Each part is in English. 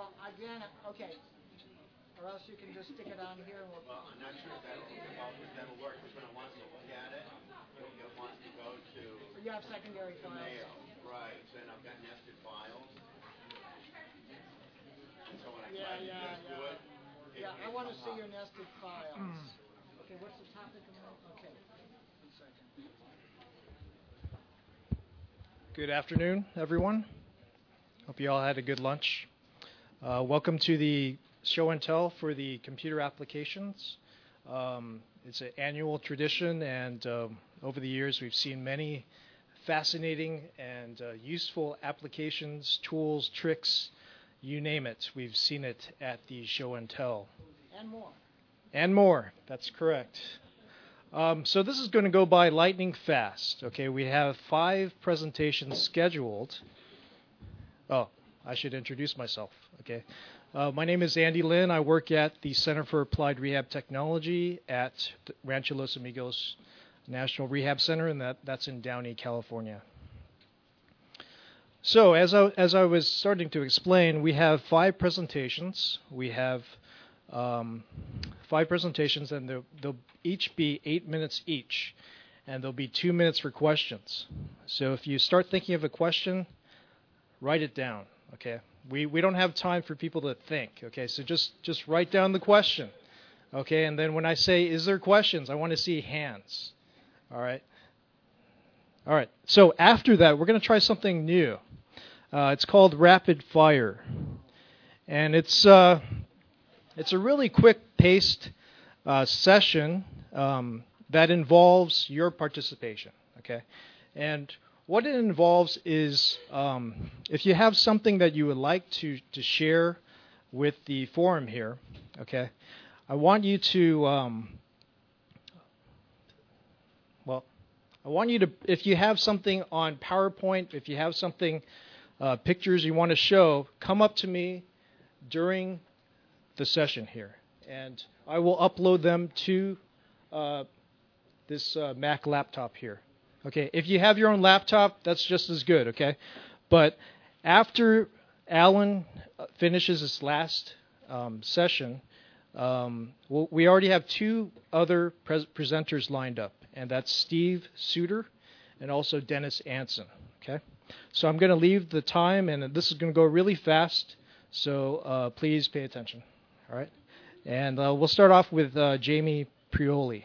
Again, okay. Or else you can just stick it on here and Well, I'm not sure if that'll work, because when it wants to look at it, it wants to go to you have secondary files. mail. Right, so then I've got nested files. And so when I try to just do it, I want to see your nested files. Okay, what's the topic of that? Okay, 1 second. Good afternoon, everyone. Hope you all had a good lunch. Welcome to the show and tell for the computer applications. It's an annual tradition, and over the years we've seen many fascinating and useful applications, tools, tricks, you name it. We've seen it at the show and tell. And more. And more, that's correct. So this is going to go by lightning fast. Okay, we have 5 presentations scheduled. Oh, I should introduce myself. Okay, my name is Andy Lin. I work at the Center for Applied Rehab Technology at Rancho Los Amigos National Rehab Center, and that's in Downey, California. So as I was starting to explain, we have 5 presentations. We have 5 presentations, and they'll each be 8 minutes each, and there'll be 2 minutes for questions. So if you start thinking of a question, write it down. Okay, we don't have time for people to think. Okay, so just write down the question. Okay, and then when I say, is there questions, I want to see hands. All right. So after that, we're going to try something new. It's called rapid fire, and it's a really quick-paced session that involves your participation. Okay, and what it involves is if you have something that you would like to share with the forum here, okay, I want you to, if you have something on PowerPoint, if you have something, pictures you want to show, come up to me during the session here, and I will upload them to this Mac laptop here. Okay, if you have your own laptop, that's just as good, okay? But after Alan finishes his last session, we already have 2 other presenters lined up, and that's Steve Suter and also Dennis Anson, okay? So I'm going to leave the time, and this is going to go really fast, so please pay attention, all right? And we'll start off with Jamie Prioli.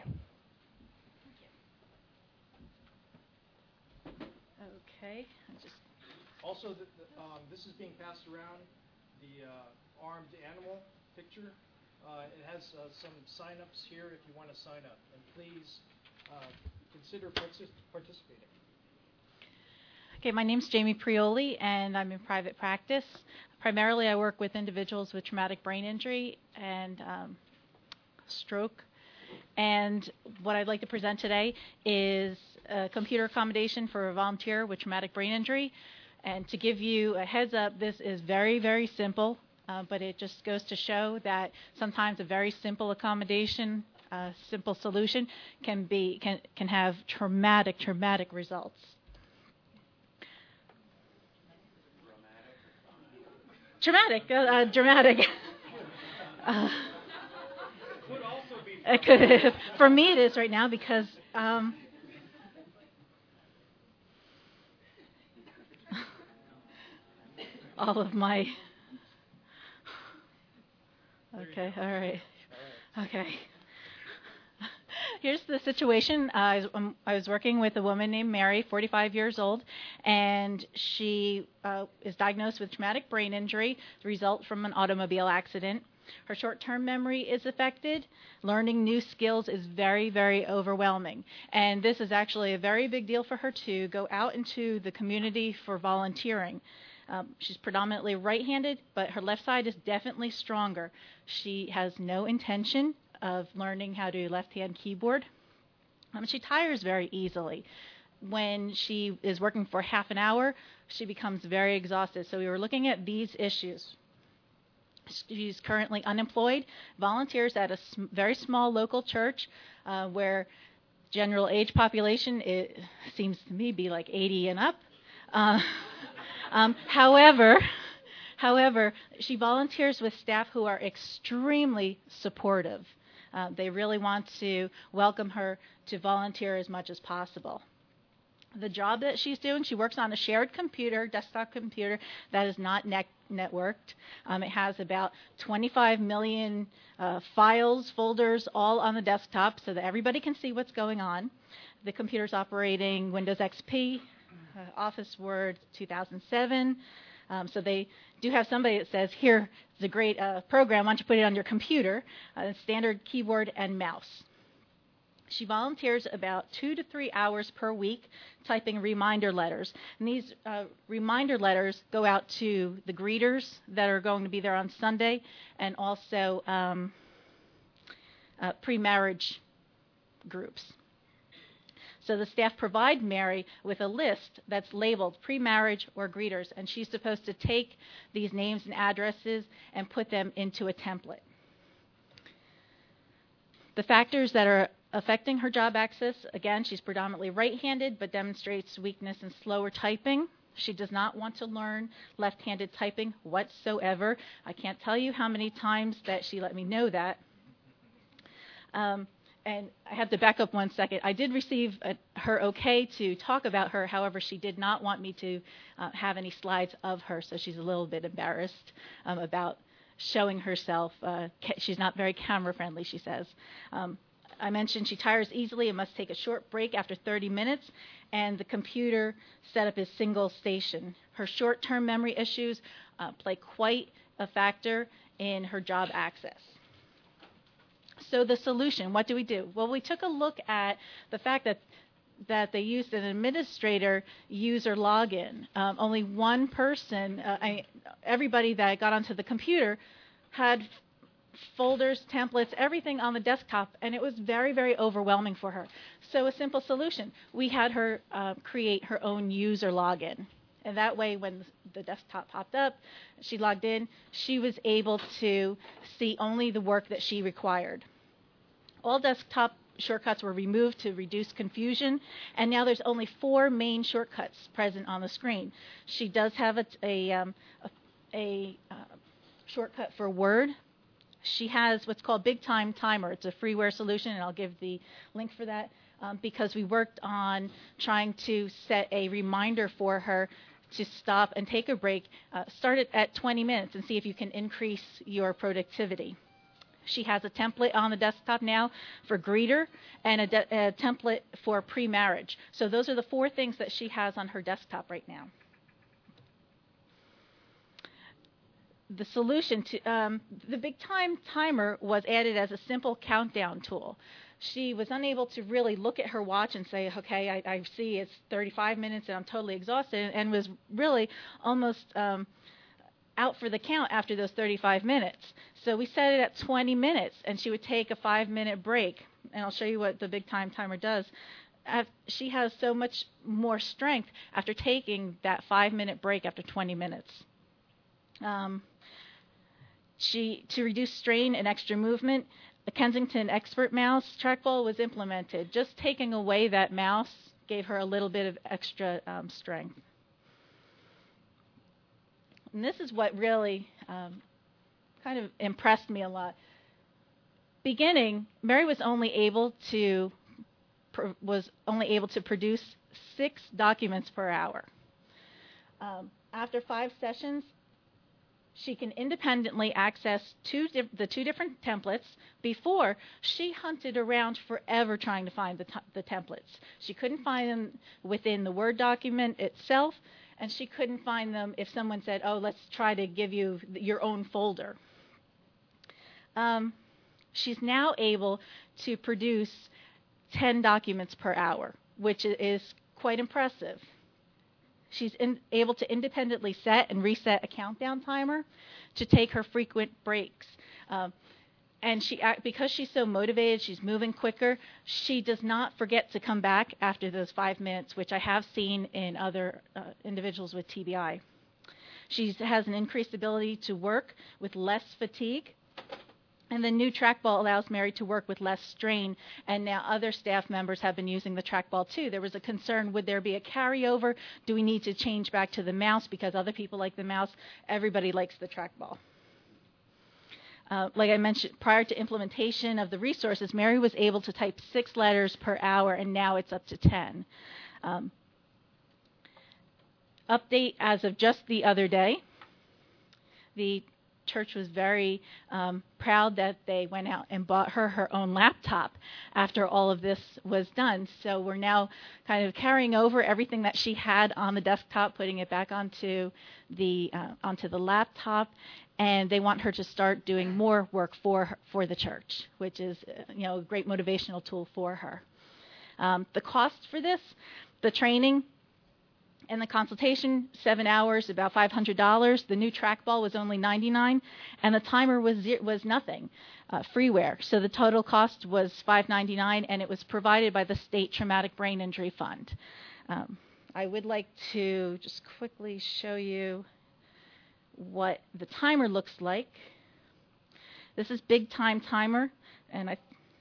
Also, this is being passed around, the armed animal picture. It has some sign-ups here if you want to sign up. And please consider participating. Okay, my name's Jamie Prioli, and I'm in private practice. Primarily, I work with individuals with traumatic brain injury and stroke. And what I'd like to present today is a computer accommodation for a volunteer with traumatic brain injury. And to give you a heads up, this is very, very simple, but it just goes to show that sometimes a very simple accommodation, simple solution can have traumatic results. Dramatic. For me, it is right now because. All of my. Okay, all right. Okay. Here's the situation. I was working with a woman named Mary, 45 years old, and she is diagnosed with traumatic brain injury, the result from an automobile accident. Her short-term memory is affected. Learning new skills is very, very overwhelming. And this is actually a very big deal for her to go out into the community for volunteering. She's predominantly right-handed, but her left side is definitely stronger. She has no intention of learning how to left-hand keyboard. She tires very easily. When she is working for half an hour, she becomes very exhausted. So we were looking at these issues. She's currently unemployed, volunteers at a very small local church where general age population, it seems to me, be like 80 and up. However, However, she volunteers with staff who are extremely supportive. They really want to welcome her to volunteer as much as possible. The job that she's doing, she works on a shared computer, desktop computer, that is not networked. It has about 25 million files, folders, all on the desktop so that everybody can see what's going on. The computer's operating Windows XP, Office Word 2007. So they do have somebody that says, here, it's a great program, why don't you put it on your computer, standard keyboard and mouse. She volunteers about 2 to 3 hours per week typing reminder letters. And these reminder letters go out to the greeters that are going to be there on Sunday and also pre-marriage groups. So the staff provide Mary with a list that's labeled pre-marriage or greeters, and she's supposed to take these names and addresses and put them into a template. The factors that are affecting her job access, again, she's predominantly right-handed but demonstrates weakness in slower typing. She does not want to learn left-handed typing whatsoever. I can't tell you how many times that she let me know that. And I have to back up 1 second. I did receive her okay to talk about her. However, she did not want me to have any slides of her, so she's a little bit embarrassed about showing herself. She's not very camera-friendly, she says. I mentioned she tires easily and must take a short break after 30 minutes, and the computer setup is single station. Her short-term memory issues play quite a factor in her job access. So the solution, what do we do? Well, we took a look at the fact that they used an administrator user login. Only one person, everybody that got onto the computer had folders, templates, everything on the desktop, and it was very, very overwhelming for her. So a simple solution, we had her create her own user login. And that way, when the desktop popped up, she logged in, she was able to see only the work that she required. All desktop shortcuts were removed to reduce confusion, and now there's only 4 main shortcuts present on the screen. She does have a shortcut for Word. She has what's called Big Time Timer. It's a freeware solution, and I'll give the link for that because we worked on trying to set a reminder for her to stop and take a break. Start it at 20 minutes and see if you can increase your productivity. She has a template on the desktop now for greeter and a template for pre-marriage. So those are the 4 things that she has on her desktop right now. The solution to the Big Time Timer was added as a simple countdown tool. She was unable to really look at her watch and say, okay, I see it's 35 minutes and I'm totally exhausted, and was really almost out for the count after those 35 minutes. So we set it at 20 minutes, and she would take a 5-minute break. And I'll show you what the Big Time Timer does. She has so much more strength after taking that 5-minute break after 20 minutes. To reduce strain and extra movement, the Kensington Expert Mouse trackball was implemented. Just taking away that mouse gave her a little bit of extra strength. And this is what really kind of impressed me a lot. Beginning, Mary was only able to produce 6 documents per hour. After 5 sessions, she can independently access the 2 different templates. Before, she hunted around forever trying to find the templates. She couldn't find them within the Word document itself, and she couldn't find them if someone said, oh, let's try to give you your own folder. She's now able to produce 10 documents per hour, which is quite impressive. She's able to independently set and reset a countdown timer to take her frequent breaks. And because she's so motivated, she's moving quicker, she does not forget to come back after those 5 minutes, which I have seen in other individuals with TBI. She has an increased ability to work with less fatigue, And the new trackball allows Mary to work with less strain, and now other staff members have been using the trackball too. There was a concern, would there be a carryover? Do we need to change back to the mouse because other people like the mouse? Everybody likes the trackball. Like I mentioned, prior to implementation of the resources, Mary was able to type 6 letters per hour, and now it's up to 10. Update as of just the other day. The church was very proud that they went out and bought her own laptop after all of this was done. So we're now kind of carrying over everything that she had on the desktop, putting it back onto the laptop, and they want her to start doing more work for the church, which is a great motivational tool for her. The cost for this, the training and the consultation, 7 hours, about $500. The new trackball was only $99, and the timer was nothing, freeware. So the total cost was $599, and it was provided by the State Traumatic Brain Injury Fund. I would like to just quickly show you what the timer looks like. This is Big Time Timer, and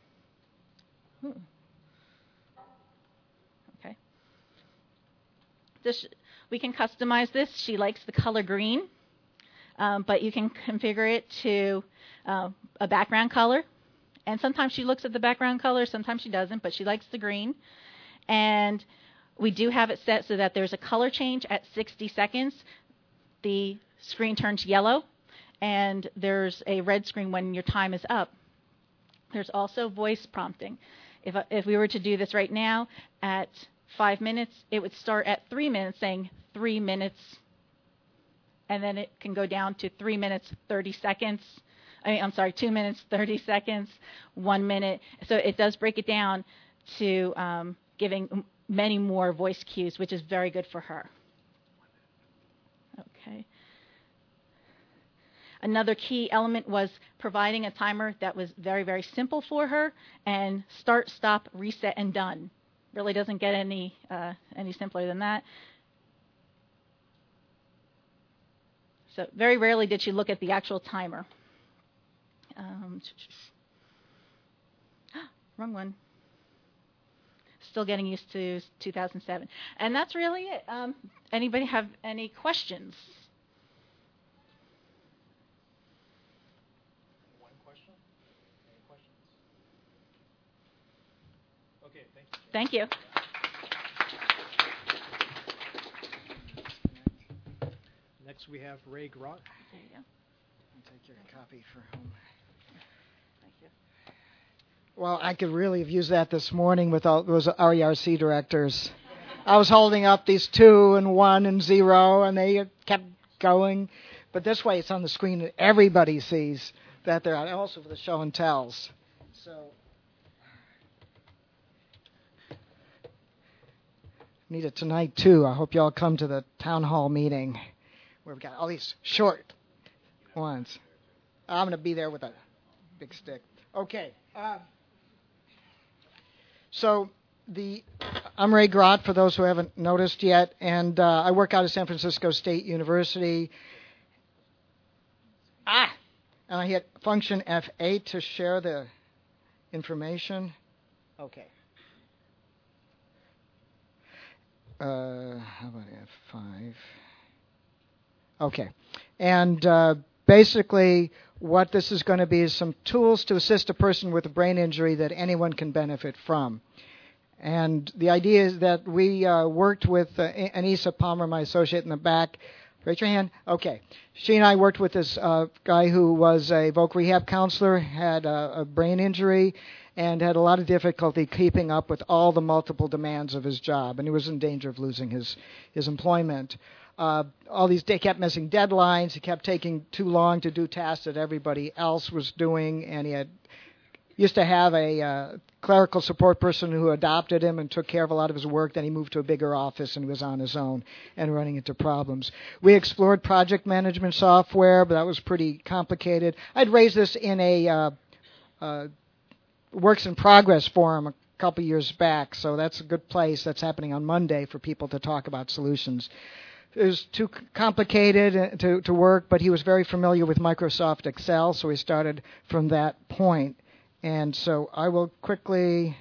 we can customize this. She likes the color green, but you can configure it to a background color. And sometimes she looks at the background color, sometimes she doesn't, but she likes the green. And we do have it set so that there's a color change at 60 seconds. The screen turns yellow, and there's a red screen when your time is up. There's also voice prompting. If we were to do this right now at 5 minutes, it would start at 3 minutes saying 3 minutes, and then it can go down to 3 minutes, 30 seconds. 2 minutes, 30 seconds, 1 minute. So it does break it down to giving many more voice cues, which is very good for her. Okay. Another key element was providing a timer that was very, very simple for her, and start, stop, reset, and done. Really doesn't get any simpler than that. So very rarely did she look at the actual timer. Wrong one. Still getting used to 2007. And that's really it. Anybody have any questions? One question? Any questions? Okay, thank you. Thank you. Next we have Ray Grott. There you go. Take your copy for home. Thank you. Well, I could really have used that this morning with all those RERC directors. I was holding up these 2 and 1 and 0, and they kept going. But this way, it's on the screen that everybody sees that they're on. Also for the show and tells. So, need it tonight too. I hope you all come to the town hall meeting where we've got all these short ones. I'm going to be there with a big stick. Okay. So I'm Ray Grott, for those who haven't noticed yet, and I work out of San Francisco State University. And I hit function F8 to share the information. Okay. How about F5? Okay. And basically, what this is going to be is some tools to assist a person with a brain injury that anyone can benefit from. And the idea is that we worked with Anissa Palmer, my associate in the back. Raise your hand. Okay. She and I worked with this guy who was a voc rehab counselor, had a brain injury, and had a lot of difficulty keeping up with all the multiple demands of his job, and he was in danger of losing his employment. They kept missing deadlines. He kept taking too long to do tasks that everybody else was doing, and he used to have a clerical support person who adopted him and took care of a lot of his work. Then he moved to a bigger office and was on his own and running into problems. We explored project management software, but that was pretty complicated. I'd raised this in a works in progress forum a couple years back, so that's a good place. That's happening on Monday for people to talk about solutions. was too complicated to work, but he was very familiar with Microsoft Excel, so he started from that point. And so I will quickly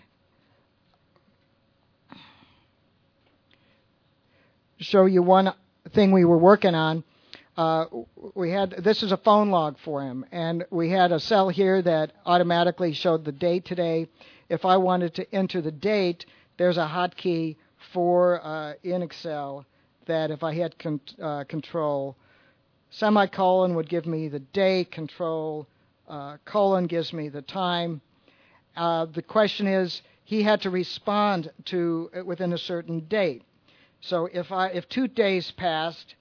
show you one thing we were working on. This is a phone log for him, and we had a cell here that automatically showed the date today. If I wanted to enter the date, there's a hotkey for in Excel that if I hit control, semicolon would give me the day, control, colon gives me the time. The question is, he had to respond to within a certain date. So if 2 days passed,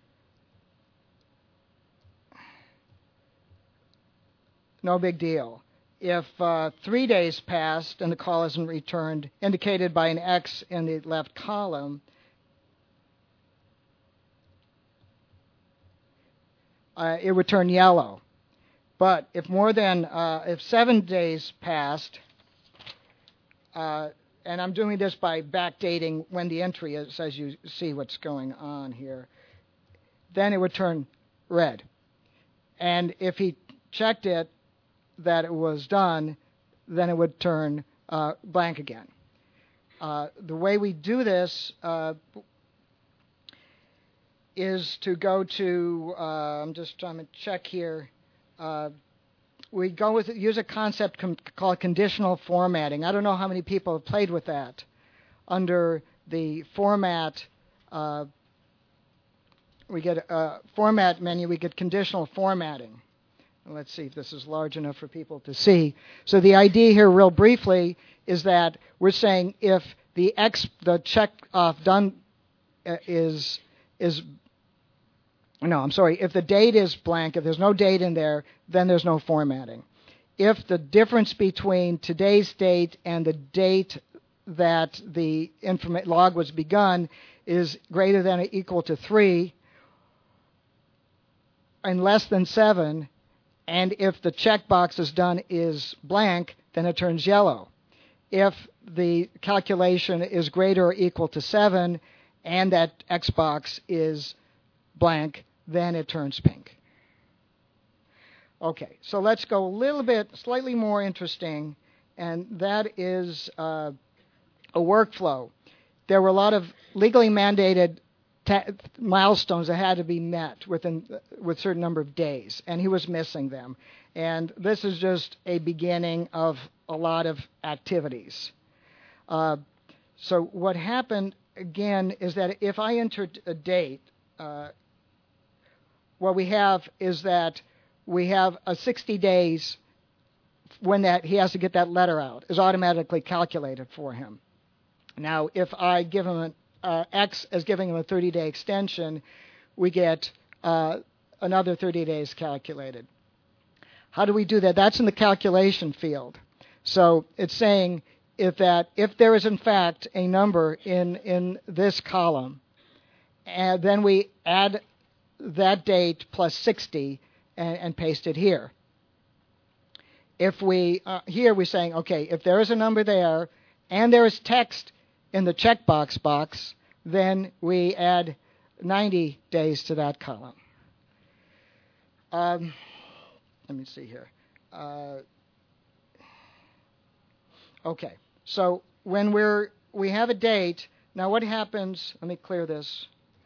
no big deal. If 3 days passed and the call isn't returned, indicated by an X in the left column, it would turn yellow. But if if 7 days passed, and I'm doing this by backdating when the entry is, as you see what's going on here, then it would turn red. And if he checked it that it was done, then it would turn blank again. The way we do this is to go to, I'm just trying to check here, we use a concept called conditional formatting. I don't know how many people have played with that. Under the format, we get a format menu, we get conditional formatting. Let's see if this is large enough for people to see. So the idea here, real briefly, is that we're saying if the check off done if the date is blank, if there's no date in there, then there's no formatting. If the difference between today's date and the date that the log was begun is greater than or equal to 3 and less than 7, and if the checkbox is done is blank, then it turns yellow. If the calculation is greater or equal to 7 and that X box is blank, then it turns pink. Okay, so let's go a little bit, slightly more interesting, and that is a workflow. There were a lot of legally mandated milestones that had to be met with a certain number of days, and he was missing them. And this is just a beginning of a lot of activities. So what happened, again, is that if I entered a date, what we have is that we have a 60 days when that he has to get that letter out is automatically calculated for him. Now, if I give him X as giving him a 30-day extension, we get another 30 days calculated. How do we do that? That's in the calculation field. So it's saying if there is in fact a number in this column, and then we add that date plus 60 and paste it here. If we here we're saying, okay, if there is a number there and there is text in the checkbox box, then we add 90 days to that column. Let me see here. Okay, so when we have a date, now what happens, let me clear this.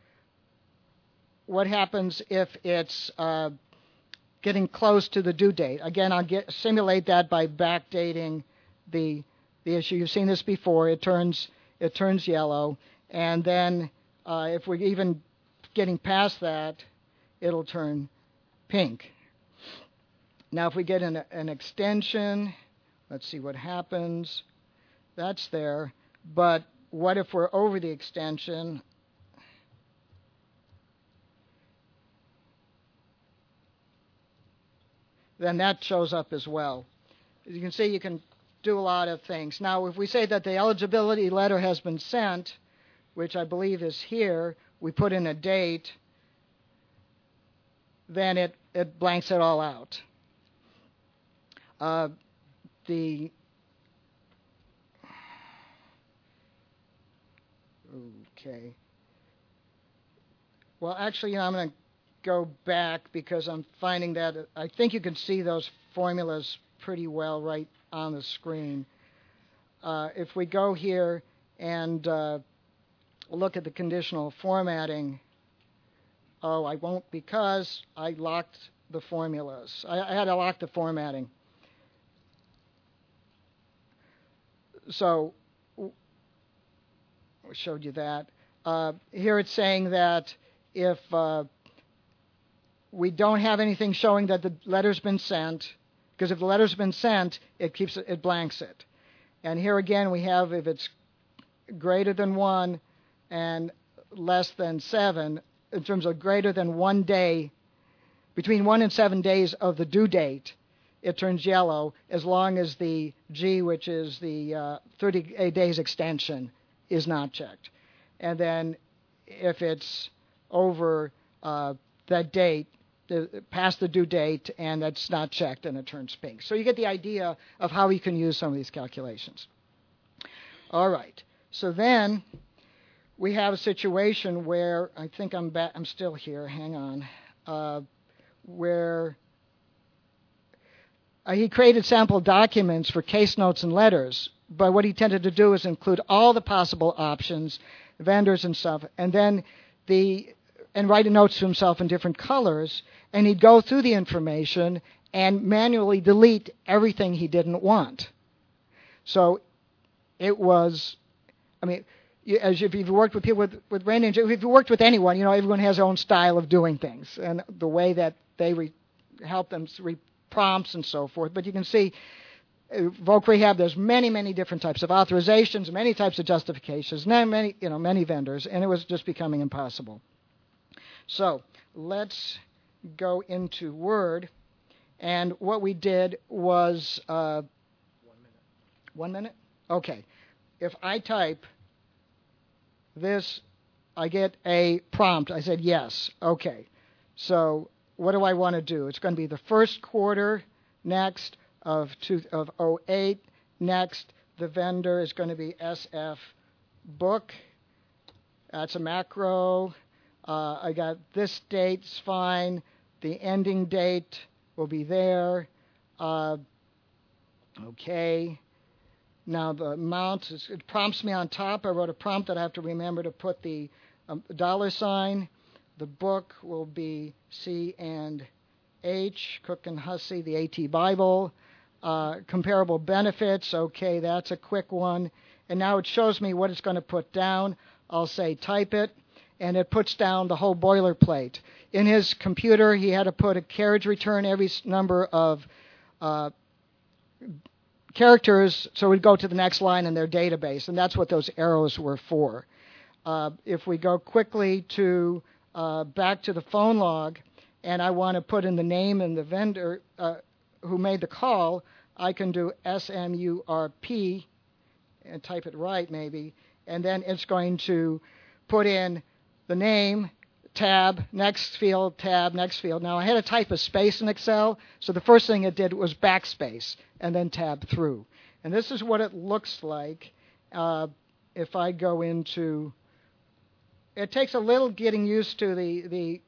What happens if it's getting close to the due date? Again, I'll simulate that by backdating the issue. You've seen this before. It turns yellow, and then if we're even getting past that, it'll turn pink. Now, if we get an extension, let's see what happens. That's there, but what if we're over the extension? Then that shows up as well. As you can see, you can do a lot of things. Now, if we say that the eligibility letter has been sent, which I believe is here, we put in a date, then it blanks it all out. Okay. Well, actually, I'm going to go back because I'm finding that I think you can see those formulas pretty well right on the screen. If we go here and look at the conditional formatting, I won't because I locked the formulas. I had to lock the formatting. So I showed you that. Here it's saying that if we don't have anything showing that the letter's been sent, because if the letter's been sent, it blanks it. And here again we have if it's greater than 1 and less than 7, in terms of greater than 1 day, between 1 and 7 days of the due date, it turns yellow as long as the G, which is the 30 days extension, is not checked. And then if it's over that date, past the due date, and that's not checked, and it turns pink. So you get the idea of how you can use some of these calculations. All right. So then we have a situation where I think I'm still here. Hang on. Where he created sample documents for case notes and letters, but what he tended to do is include all the possible options, vendors and stuff, and then and write notes to himself in different colors, and he'd go through the information and manually delete everything he didn't want. So it was, as if you've worked with people with brain injury, if you've worked with anyone, everyone has their own style of doing things and the way that they help them prompts and so forth. But you can see, Voc Rehab, there's many, many different types of authorizations, many types of justifications, many vendors, and it was just becoming impossible. So let's go into Word, and what we did was 1 minute. 1 minute? Okay. If I type this, I get a prompt. I said yes. Okay. So what do I want to do? It's going to be the first quarter next of 08. Next, the vendor is going to be SF Book. That's a macro. I got this date's fine. The ending date will be there. Okay. Now the amount, it prompts me on top. I wrote a prompt that I have to remember to put the $sign. The book will be C&H, Cook and Hussey, the AT Bible. Comparable benefits, okay, that's a quick one. And now it shows me what it's going to put down. I'll say type it, and it puts down the whole boilerplate. In his computer, he had to put a carriage return every number of characters, so we'd go to the next line in their database, and that's what those arrows were for. If we go quickly to back to the phone log, and I want to put in the name and the vendor who made the call, I can do SMURP and type it right maybe, and then it's going to put in the name, tab, next field, tab, next field. Now I had to type a space in Excel, so the first thing it did was backspace and then tab through. And this is what it looks like if I go into. It takes a little getting used to the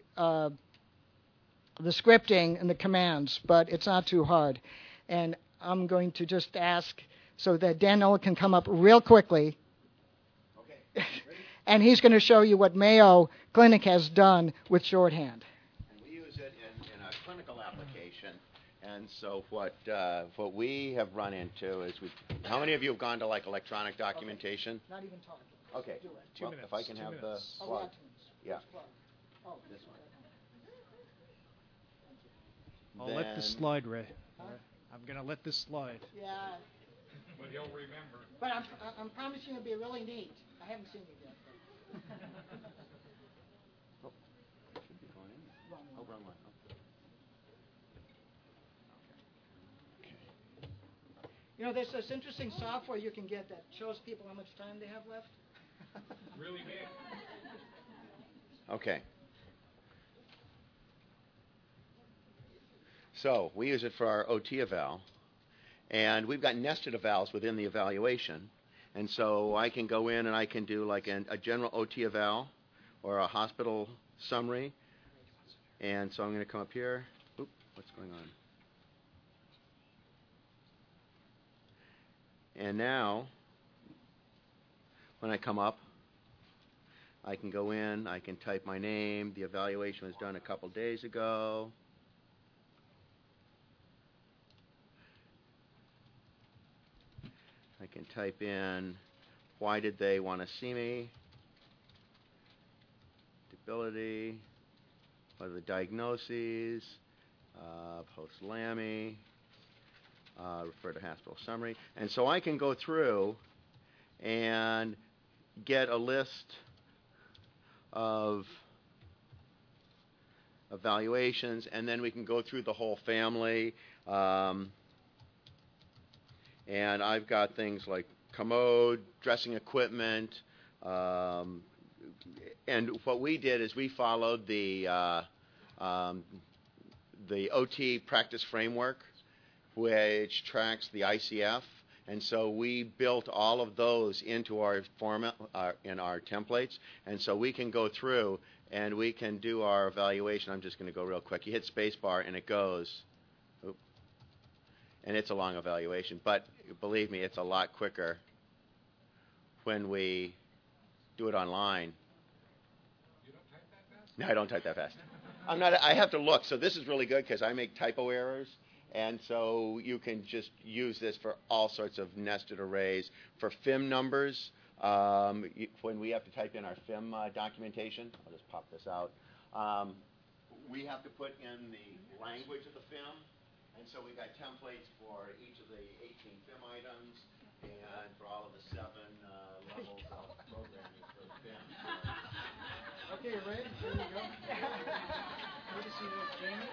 scripting and the commands, but it's not too hard. And I'm going to just ask so that Daniel can come up real quickly. Okay. And he's going to show you what Mayo Clinic has done with shorthand. And we use it in a clinical application. And so what we have run into is how many of you have gone to like electronic documentation? Not even talking. Okay. Do it. 2 Well, minutes. if I can 2 have minutes. the plug. Yeah. Oh, This one. I'll let this slide, Ray. I'm going to let this slide. Yeah. But he'll remember. But I'm promising it'll be really neat. I haven't seen it yet. Oh, it should be going in. Oh, wrong one. Okay. There's this interesting software you can get that shows people how much time they have left. Really big. Okay. So we use it for our OT eval, and we've got nested evals within the evaluation. And so I can go in and I can do like a general OT eval or a hospital summary. And so I'm going to come up here. Oop, what's going on? And now, when I come up, I can go in, I can type my name. The evaluation was done a couple days ago. I can type in, why did they want to see me? Debility. What are the diagnoses? Post-LAMI. Refer to hospital summary. And so I can go through and get a list of evaluations, and then we can go through the whole family. And I've got things like commode, dressing equipment. And what we did is we followed the OT practice framework, which tracks the ICF. And so we built all of those into our format, in our templates. And so we can go through and we can do our evaluation. I'm just going to go real quick. You hit spacebar and it goes. Oop, and it's a long evaluation. But believe me, it's a lot quicker when we do it online. You don't type that fast? No, I don't type that fast. I have to look. So this is really good because I make typo errors. And so you can just use this for all sorts of nested arrays. For FIM numbers, when we have to type in our FIM documentation, I'll just pop this out, we have to put in the language of the FIM. And so we've got templates for each of the 18 FIM items and for all of the 7 levels of programming for the FIM. Okay, Ray, here you go. Good to see you, Jamie.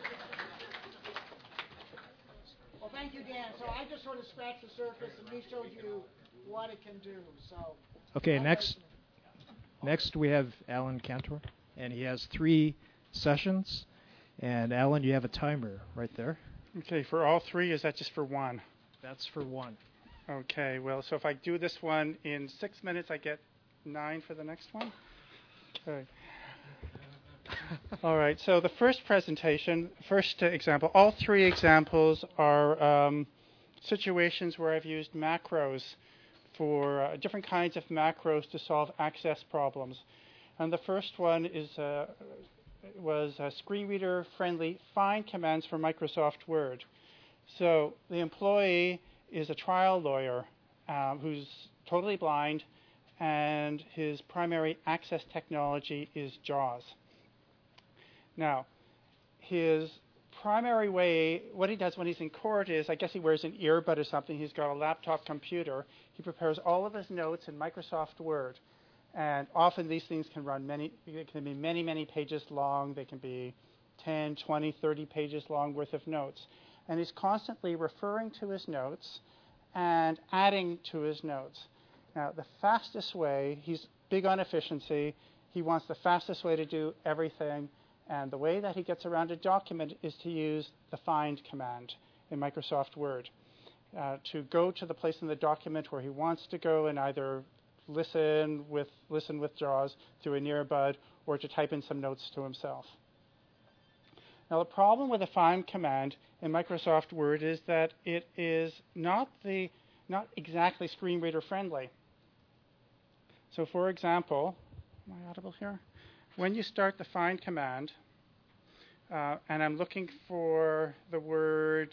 Well, thank you, Dan. So I just sort of scratched the surface, and we showed you what it can do. So. Okay, next we have Alan Cantor, and he has 3 sessions. And Alan, you have a timer right there. Okay, for all 3, is that just for 1? That's for 1. Okay, well, so if I do this one in 6 minutes, I get 9 for the next one? Okay. All right, so the first example, all 3 examples are situations where I've used macros for different kinds of macros to solve access problems. And the first one was screen reader friendly find commands for Microsoft Word. So the employee is a trial lawyer who's totally blind, and his primary access technology is JAWS. Now, his primary way, what he does when he's in court is, I guess he wears an earbud or something. He's got a laptop computer. He prepares all of his notes in Microsoft Word. And often these things can be many, many pages long. They can be 10, 20, 30 pages long worth of notes. And he's constantly referring to his notes and adding to his notes. Now, the fastest way, he's big on efficiency. He wants the fastest way to do everything. And the way that he gets around a document is to use the find command in Microsoft Word to go to the place in the document where he wants to go and either listen with JAWS through an earbud or to type in some notes to himself. Now, the problem with the find command in Microsoft Word is that it is not exactly screen reader friendly. So, for example, am I audible here? When you start the find command, and I'm looking for the word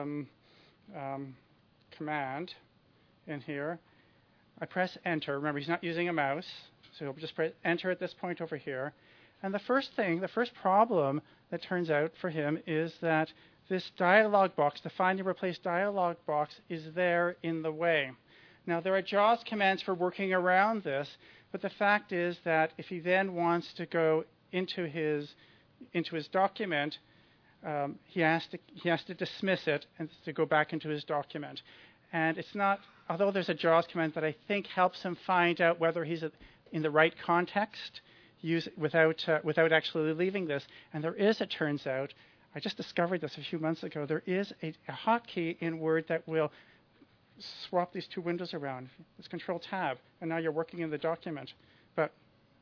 command in here, I press enter. Remember, he's not using a mouse, so he'll just press enter at this point over here. And the first problem that turns out for him is that this dialog box, the find and replace dialog box, is there in the way. Now, there are JAWS commands for working around this, but the fact is that if he then wants to go into his document, he has to dismiss it and to go back into his document. And it's not, although there's a JAWS command that I think helps him find out whether he's in the right context, without actually leaving this. And there is, it turns out, I just discovered this a few months ago, there is a hotkey in Word that will swap these 2 windows around. It's Control-Tab, and now you're working in the document. But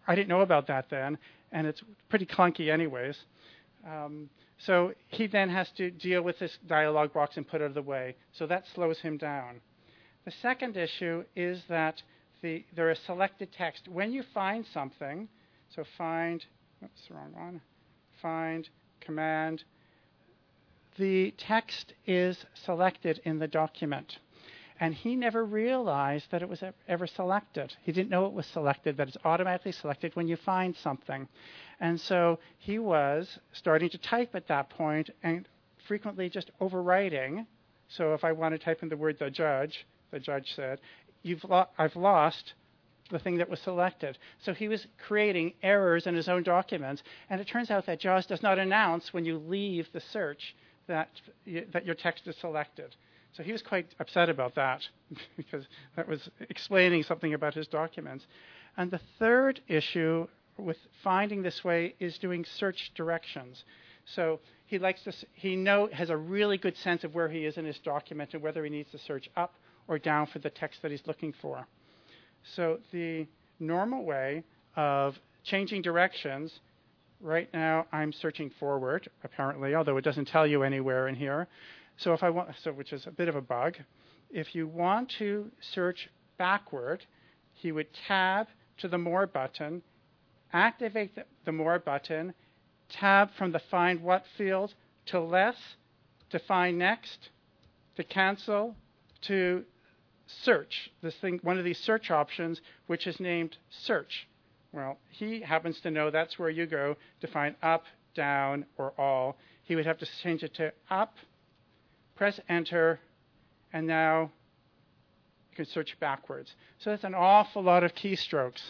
I didn't know about that then, and it's pretty clunky anyways. So he then has to deal with this dialog box and put it out of the way. So that slows him down. The second issue is that there is selected text. When you find something, so find, oops, wrong one, find, command, the text is selected in the document. And he never realized that it was ever selected. He didn't know it was selected, that it's automatically selected when you find something. And so he was starting to type at that point and frequently just overwriting. So if I want to type in the word the judge said, I've lost the thing that was selected. So he was creating errors in his own documents. And it turns out that JAWS does not announce when you leave the search that your text is selected. So he was quite upset about that because that was explaining something about his documents. And the third issue with finding this way is doing search directions. So he has a really good sense of where he is in his document and whether he needs to search up or down for the text that he's looking for. So the normal way of changing directions, right now I'm searching forward, apparently, although it doesn't tell you anywhere in here. So if I want, which is a bit of a bug, if you want to search backward, he would tab to the More button, activate the More button, tab from the Find What field to Less, to Find Next, to Cancel, to Search. One of these search options, which is named Search. Well, he happens to know that's where you go to find up, down, or all. He would have to change it to up, press Enter, and now you can search backwards. So that's an awful lot of keystrokes.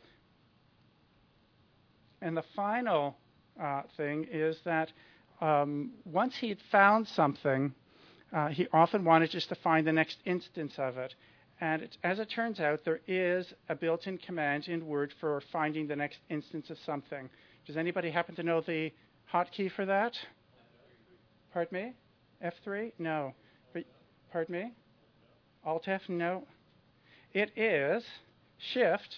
And the final thing is that once he had found something, he often wanted just to find the next instance of it. And as it turns out, there is a built-in command in Word for finding the next instance of something. Does anybody happen to know the hotkey for that? Pardon me? F3? No. Pardon me? Alt F? No. It is Shift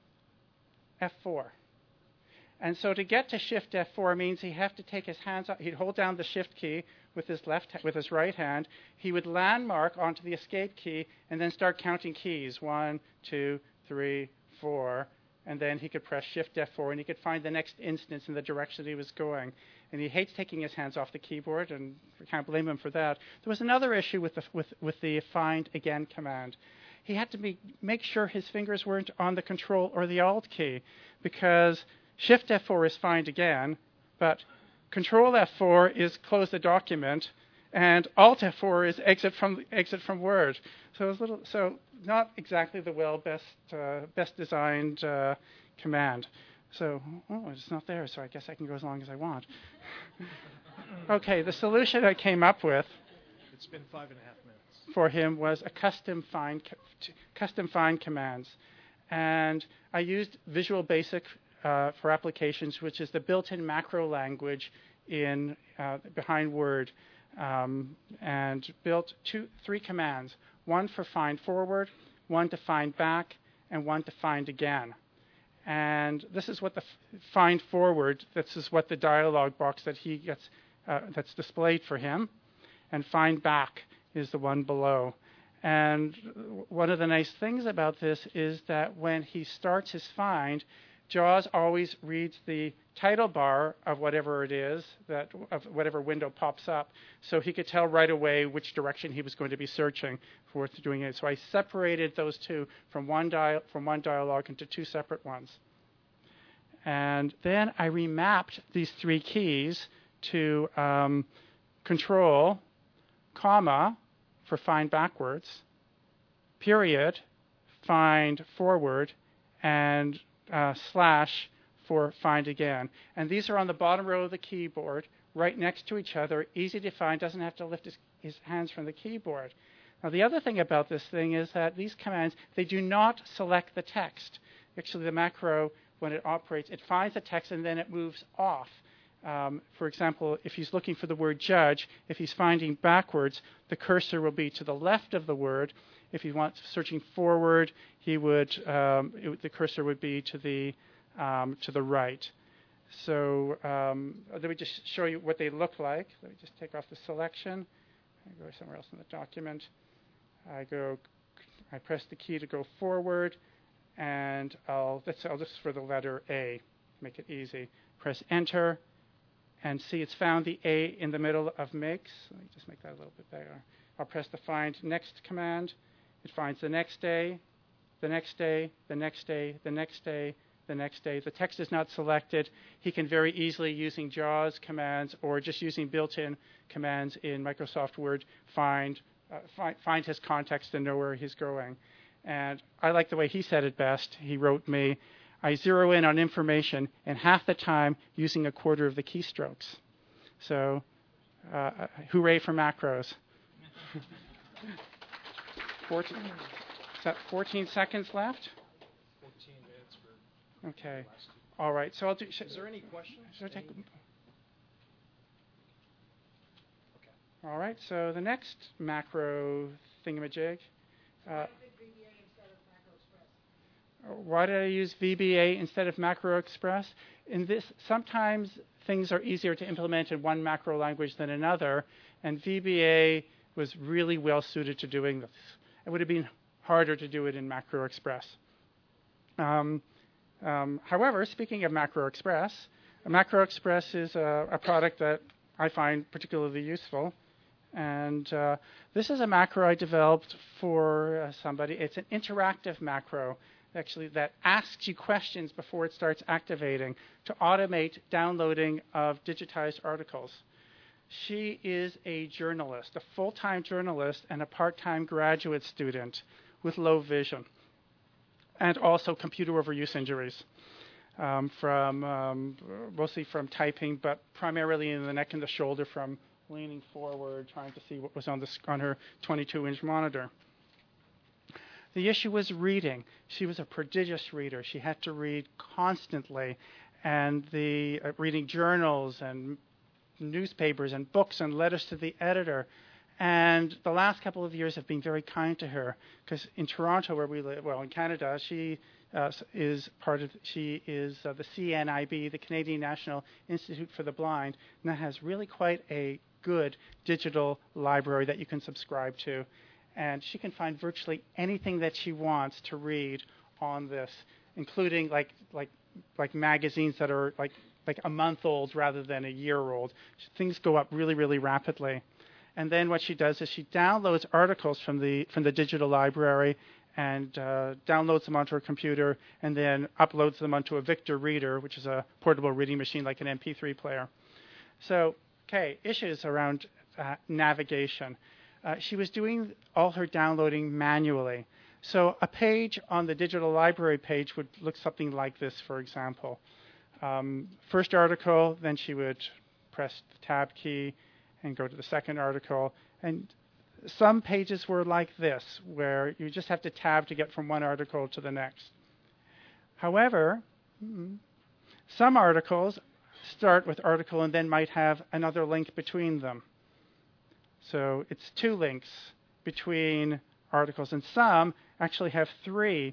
F4. And so to get to Shift F4 means he have to take his hands up. He'd hold down the Shift key with his right hand. He would landmark onto the Escape key and then start counting keys. 1, 2, 3, 4. And then he could press Shift F4 and he could find the next instance in the direction he was going. And he hates taking his hands off the keyboard, and we can't blame him for that. There was another issue with the Find Again command. He had to make sure his fingers weren't on the Control or the Alt key, because Shift F4 is Find Again, but Control F4 is close the document, and Alt F4 is exit from Word. So it was not exactly the best designed command. So, it's not there, so I guess I can go as long as I want. Okay, the solution I came up with, it's been 5.5 minutes, for him was a custom find commands. And I used Visual Basic for applications, which is the built-in macro language behind Word, and built 3 commands, one for find forward, one to find back, and one to find again. And this is what the find forward, this is what the dialog box that he gets, that's displayed for him. And find back is the one below. And one of the nice things about this is that when he starts his find, JAWS always reads the title bar of whatever it is, of whatever window pops up, so he could tell right away which direction he was going to be searching for doing it. So I separated those two from one dialog into 2 separate ones. And then I remapped these 3 keys to Control, comma, for find backwards, period, find forward, and slash for find again. And these are on the bottom row of the keyboard, right next to each other, easy to find, doesn't have to lift his hands from the keyboard. Now, the other thing about this thing is that these commands, they do not select the text. Actually, the macro, when it operates, it finds the text and then it moves off. For example, if he's looking for the word judge, if he's finding backwards, the cursor will be to the left of the word. If he wants searching forward, the cursor would be to the to the right. So let me just show you what they look like. Let me just take off the selection. I go somewhere else in the document. I press the key to go forward, and I'll just for the letter A, make it easy. Press Enter, and see it's found the A in the middle of MIGS. Let me just make that a little bit bigger. I'll press the Find Next command. It finds the next day, the next day, the next day, the next day, the next day. The text is not selected. He can very easily, using JAWS commands or just using built-in commands in Microsoft Word, find his context and know where he's going. And I like the way he said it best. He wrote me, I zero in on information in half the time using a quarter of the keystrokes. So, hooray for macros. 14 seconds left? 14 minutes for Okay. All right. So I'll do. Is there any questions? Okay. All right. So the next macro thingamajig. Why did I use VBA instead of Macro Express? In this, sometimes things are easier to implement in one macro language than another, and VBA was really well suited to doing this. It would have been harder to do it in Macro Express. However, speaking of Macro Express is a product that I find particularly useful. And this is a macro I developed for somebody. It's an interactive macro, actually, that asks you questions before it starts activating to automate downloading of digitized articles. She is a journalist, a full-time journalist and a part-time graduate student with low vision and also computer overuse injuries mostly from typing, but primarily in the neck and the shoulder from leaning forward, trying to see what was on her 22-inch monitor. The issue was reading. She was a prodigious reader. She had to read constantly, and reading journals and newspapers and books and letters to the editor. And the last couple of years have been very kind to her, because in Toronto, where we live, in Canada, she is the CNIB, the Canadian National Institute for the Blind, and that has really quite a good digital library that you can subscribe to. And she can find virtually anything that she wants to read on this, including like magazines that are like a month old rather than a year old. Things go up really, really rapidly. And then what she does is she downloads articles from the digital library and downloads them onto her computer and then uploads them onto a Victor Reader, which is a portable reading machine like an MP3 player. So, issues around navigation. She was doing all her downloading manually. So a page on the digital library page would look something like this, for example. First article, then she would press the tab key and go to the second article. And some pages were like this, where you just have to tab to get from one article to the next. However, some articles start with article and then might have another link between them. So it's two links between articles, and some actually have three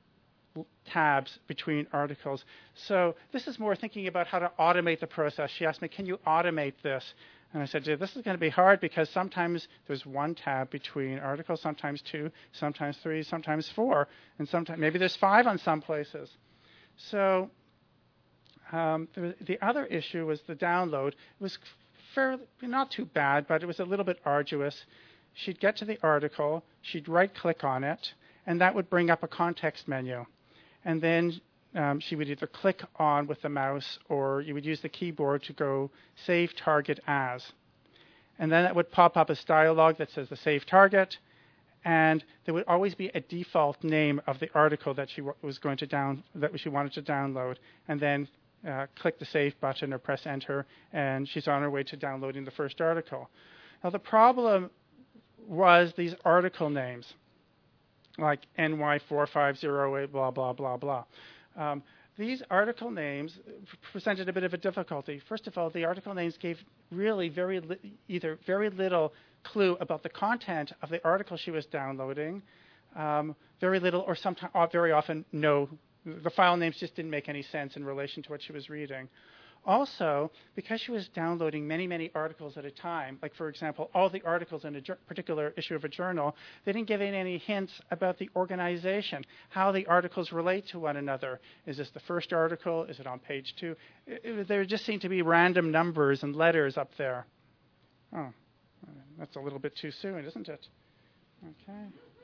tabs between articles. So this is more thinking about how to automate the process. She asked me, can you automate this? And I said, this is going to be hard because sometimes there's one tab between articles, sometimes two, sometimes three, sometimes four, and sometimes maybe there's five on some places. So the other issue was the download. It was fairly, not too bad, but it was a little bit arduous. She'd get to the article, she'd right-click on it, and that would bring up a context menu. And then she would either click on with the mouse or you would use the keyboard to go Save Target As. And then it would pop up a dialog that says the Save Target, and there would always be a default name of the article that she wanted to download, and then click the Save button or press Enter, and she's on her way to downloading the first article. Now the problem was these article names, like NY4508, blah, blah, blah, blah. These article names presented a bit of a difficulty. First of all, the article names gave really either very little clue about the content of the article she was downloading, very little or sometimes very often no the file names just didn't make any sense in relation to what she was reading. Also, because she was downloading many, many articles at a time, like, for example, all the articles in a particular issue of a journal, they didn't give any hints about the organization, how the articles relate to one another. Is this the first article? Is it on page 2? There just seemed to be random numbers and letters up there. Oh, that's a little bit too soon, isn't it? Okay.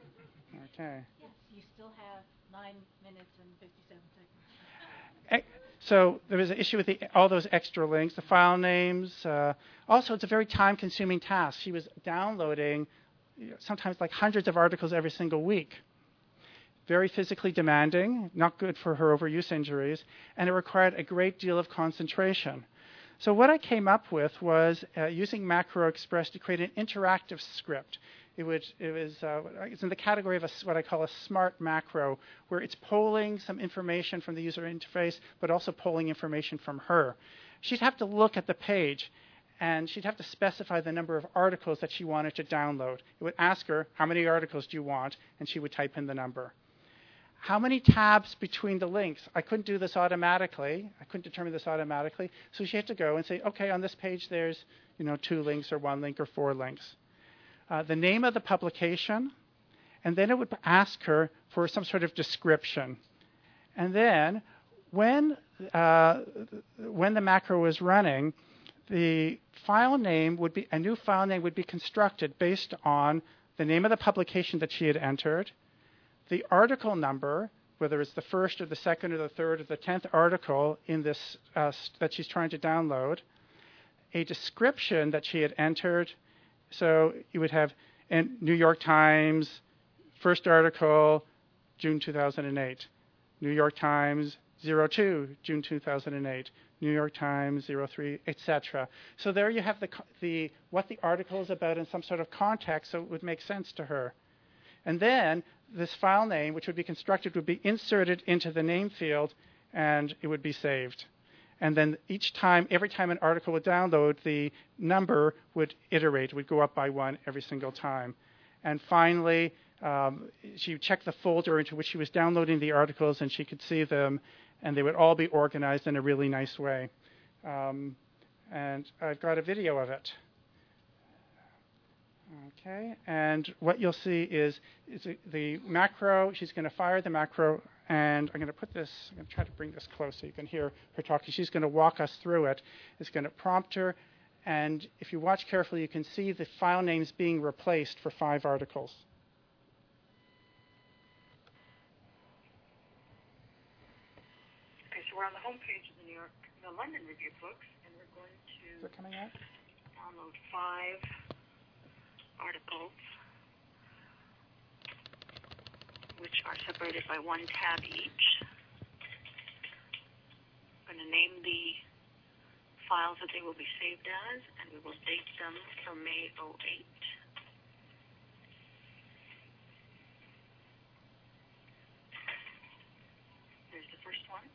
Yes, you still have 9 minutes and 57 seconds. So there was an issue with all those extra links, the file names. Also, it's a very time-consuming task. She was downloading sometimes like hundreds of articles every single week. Very physically demanding, not good for her overuse injuries, and it required a great deal of concentration. So what I came up with was using MacroExpress to create an interactive script. It's in the category of what I call a smart macro, where it's polling some information from the user interface, but also polling information from her. She'd have to look at the page, and she'd have to specify the number of articles that she wanted to download. It would ask her, how many articles do you want? And she would type in the number. How many tabs between the links? I couldn't do this automatically. I couldn't determine this automatically. So she had to go and say, okay, on this page there's 2 links or 1 link or 4 links. The name of the publication, and then it would ask her for some sort of description. And then when the macro was running, the file name would be, a new file name would be constructed based on the name of the publication that she had entered, the article number, whether it's the first or the second or the third or the 10th article in this that she's trying to download, a description that she had entered. So you would have New York Times, first article, June 2008. New York Times, 02, June 2008. New York Times, 03, etc. So there you have what the article is about in some sort of context, so it would make sense to her. And then this file name, which would be constructed, would be inserted into the name field, and it would be saved. And then every time an article would download, the number would iterate, would go up by 1 every single time. And finally, she would check the folder into which she was downloading the articles, and she could see them, and they would all be organized in a really nice way. And I've got a video of it. Okay, and what you'll see is the macro. She's going to fire the macro, and I'm going to try to bring this close so you can hear her talking. She's going to walk us through it. It's going to prompt her, and if you watch carefully, you can see the file names being replaced for 5 articles. Okay, so we're on the home page of the London Review books, and we're going to Is it coming out? download 5 articles, which are separated by 1 tab each. I'm going to name the files that they will be saved as, and we will date them for May 08. There's the first one.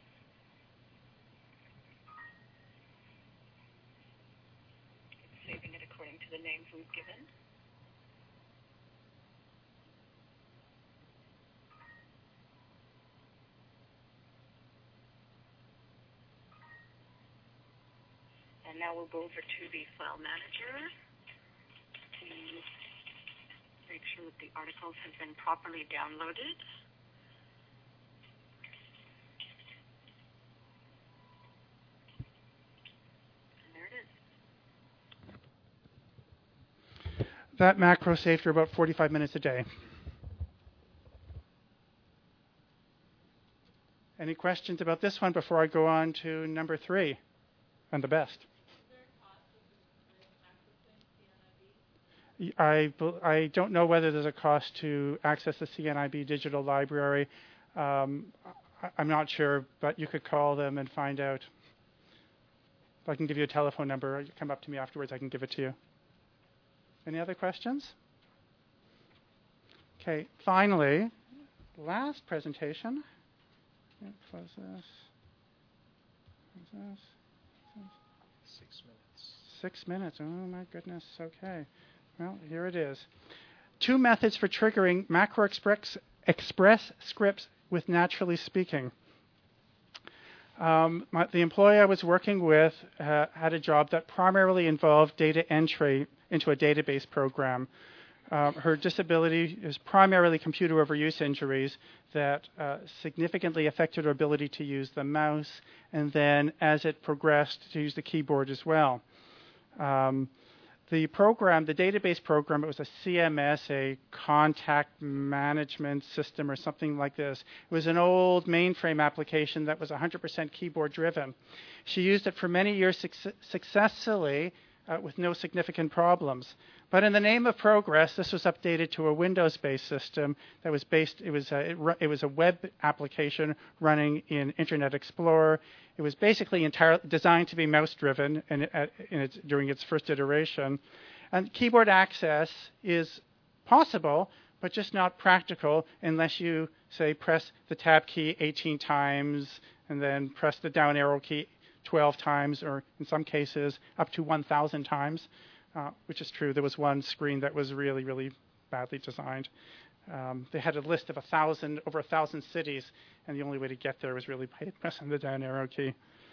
It's saving it according to the names we've given. And now we'll go over to the file manager to make sure that the articles have been properly downloaded. And there it is. That macro saved her about 45 minutes a day. Any questions about this one before I go on to number 3 and the best? I don't know whether there's a cost to access the CNIB digital library. I'm not sure, but you could call them and find out. If I can give you a telephone number, you come up to me afterwards, I can give it to you. Any other questions? Okay, finally, last presentation. Close this. Close this. 6 minutes. 6 minutes. Oh, my goodness. Okay. Well, here it is. 2 methods for triggering MacroExpress scripts with Naturally Speaking. The employee I was working with had a job that primarily involved data entry into a database program. Her disability is primarily computer overuse injuries that significantly affected her ability to use the mouse, and then as it progressed, to use the keyboard as well. The program, the database program, it was a CMS, a contact management system or something like this. It was an old mainframe application that was 100% keyboard driven. She used it for many years successfully with no significant problems. But in the name of progress, this was updated to a Windows-based system that was based. It was a web application running in Internet Explorer. It was basically entirely designed to be mouse-driven during its first iteration. And keyboard access is possible, but just not practical unless you, say, press the tab key 18 times and then press the down arrow key 12 times, or in some cases up to 1,000 times, which is true. There was one screen that was really, really badly designed. They had a list of over 1,000 cities, and the only way to get there was really by pressing the down arrow key.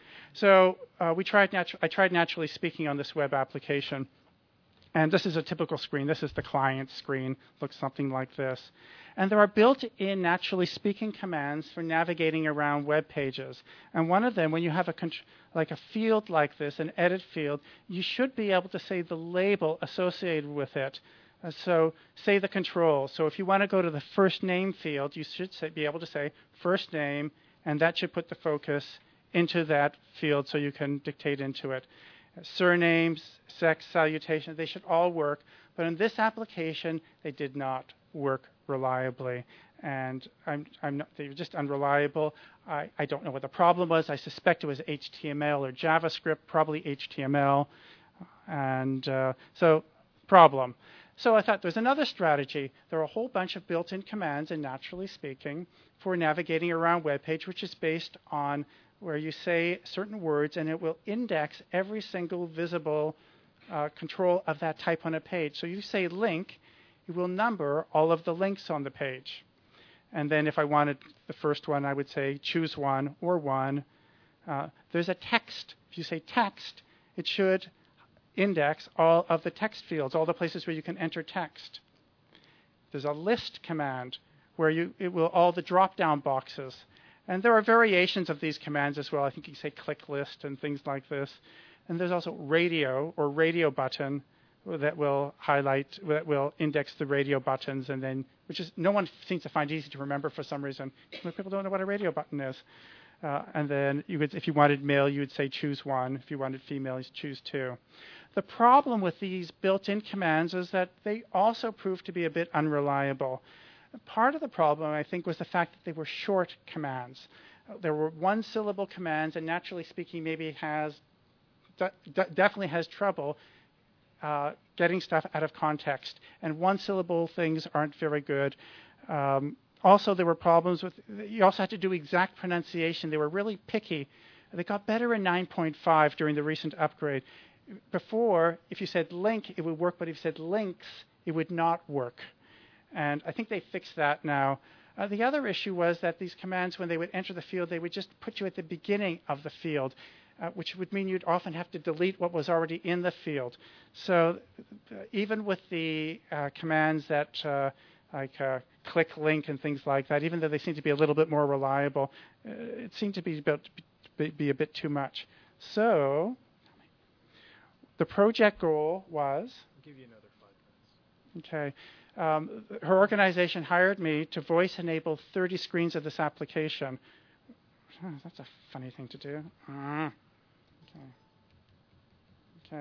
So I tried Naturally Speaking on this web application. And this is a typical screen. This is the client screen. Looks something like this. And there are built-in Naturally Speaking commands for navigating around web pages. And one of them, when you have a field like this, an edit field, you should be able to say the label associated with it. So say the control. So if you want to go to the first name field, you should be able to say first name, and that should put the focus into that field so you can dictate into it. Surnames, sex, salutation, they should all work. But in this application, they did not work reliably. And they were just unreliable. I don't know what the problem was. I suspect it was HTML or JavaScript, probably HTML. And so problem. So I thought there's another strategy. There are a whole bunch of built-in commands in Naturally Speaking for navigating around web page, which is based on where you say certain words, and it will index every single visible control of that type on a page. So you say link, it will number all of the links on the page. And then if I wanted the first one, I would say choose one or one. There's a text. If you say text, it should index all of the text fields, all the places where you can enter text. There's a list command where it will all the drop-down boxes. And there are variations of these commands as well. I think you can say click list and things like this. And there's also radio or radio button that will index the radio buttons, and then no one seems to find easy to remember for some reason. People don't know what a radio button is. And then if you wanted male, you would say choose one. If you wanted female, you choose two. The problem with these built-in commands is that they also prove to be a bit unreliable. Part of the problem, I think, was the fact that they were short commands. There were one-syllable commands, and Naturally Speaking maybe definitely has trouble getting stuff out of context. And one-syllable things aren't very good. Also, there were problems with, you also had to do exact pronunciation. They were really picky. They got better in 9.5 during the recent upgrade. Before, if you said link, it would work, but if you said links, it would not work. And I think they fixed that now. The other issue was that these commands, when they would enter the field, they would just put you at the beginning of the field, which would mean you'd often have to delete what was already in the field. So even with the commands that click link and things like that, even though they seem to be a little bit more reliable, it seemed to be a bit too much. So the project goal was... I'll give you another 5 minutes. Okay. Her organization hired me to voice enable 30 screens of this application. That's a funny thing to do. Okay.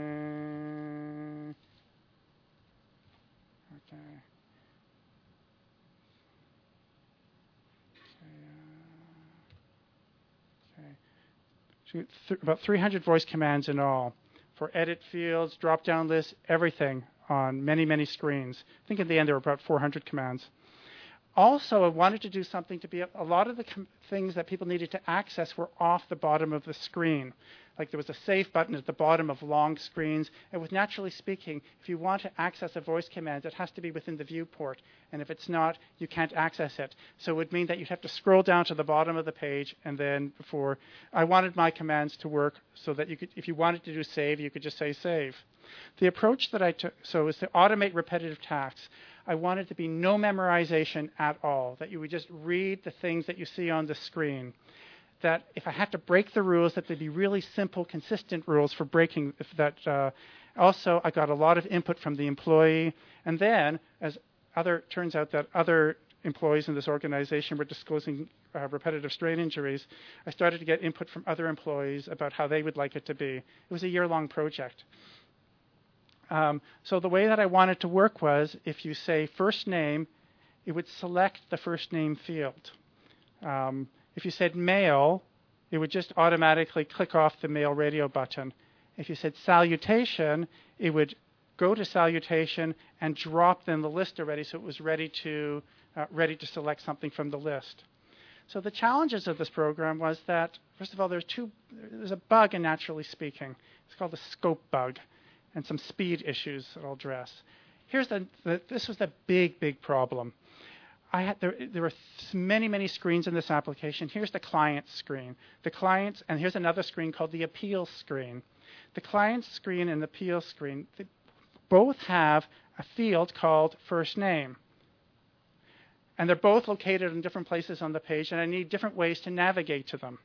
About 300 voice commands in all for edit fields, drop-down lists, everything on many, many screens. I think in the end there were about 400 commands. Also, I wanted to do something to be a lot of the things that people needed to access were off the bottom of the screen. Like there was a save button at the bottom of long screens. And with Naturally Speaking, if you want to access a voice command, it has to be within the viewport. And if it's not, you can't access it. So it would mean that you'd have to scroll down to the bottom of the page. And then before, I wanted my commands to work so that you could, if you wanted to do save, you could just say save. The approach that I took, so is to automate repetitive tasks. I wanted to be no memorization at all, that you would just read the things that you see on the screen. That if I had to break the rules, that they'd be really simple, consistent rules for breaking that. Also, I got a lot of input from the employee. And then, turns out that other employees in this organization were disclosing repetitive strain injuries, I started to get input from other employees about how they would like it to be. It was a year-long project. So the way that I wanted to work was, if you say first name, it would select the first name field. If you said male, it would just automatically click off the male radio button. If you said salutation, it would go to salutation and drop in the list already, so it was ready to select something from the list. So the challenges of this program was that, first of all, there's a bug in Naturally Speaking. It's called the scope bug, and some speed issues that I'll address. This was the big problem. There were many screens in this application. Here's the client screen. And here's another screen called the appeal screen. The client screen and the appeal screen, they both have a field called first name. And they're both located in different places on the page, and I need different ways to navigate to them.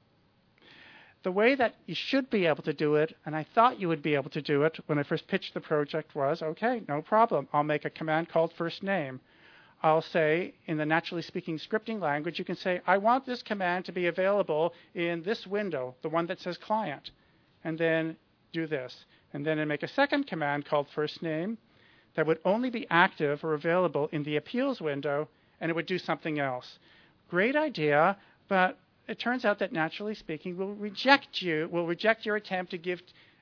The way that you should be able to do it, and I thought you would be able to do it when I first pitched the project, was, okay, no problem. I'll make a command called first name. I'll say, in the Naturally Speaking scripting language, you can say, I want this command to be available in this window, the one that says client, and then do this. And then I make a second command called first name that would only be active or available in the appeals window, and it would do something else. Great idea, but it turns out that Naturally Speaking will reject your attempt to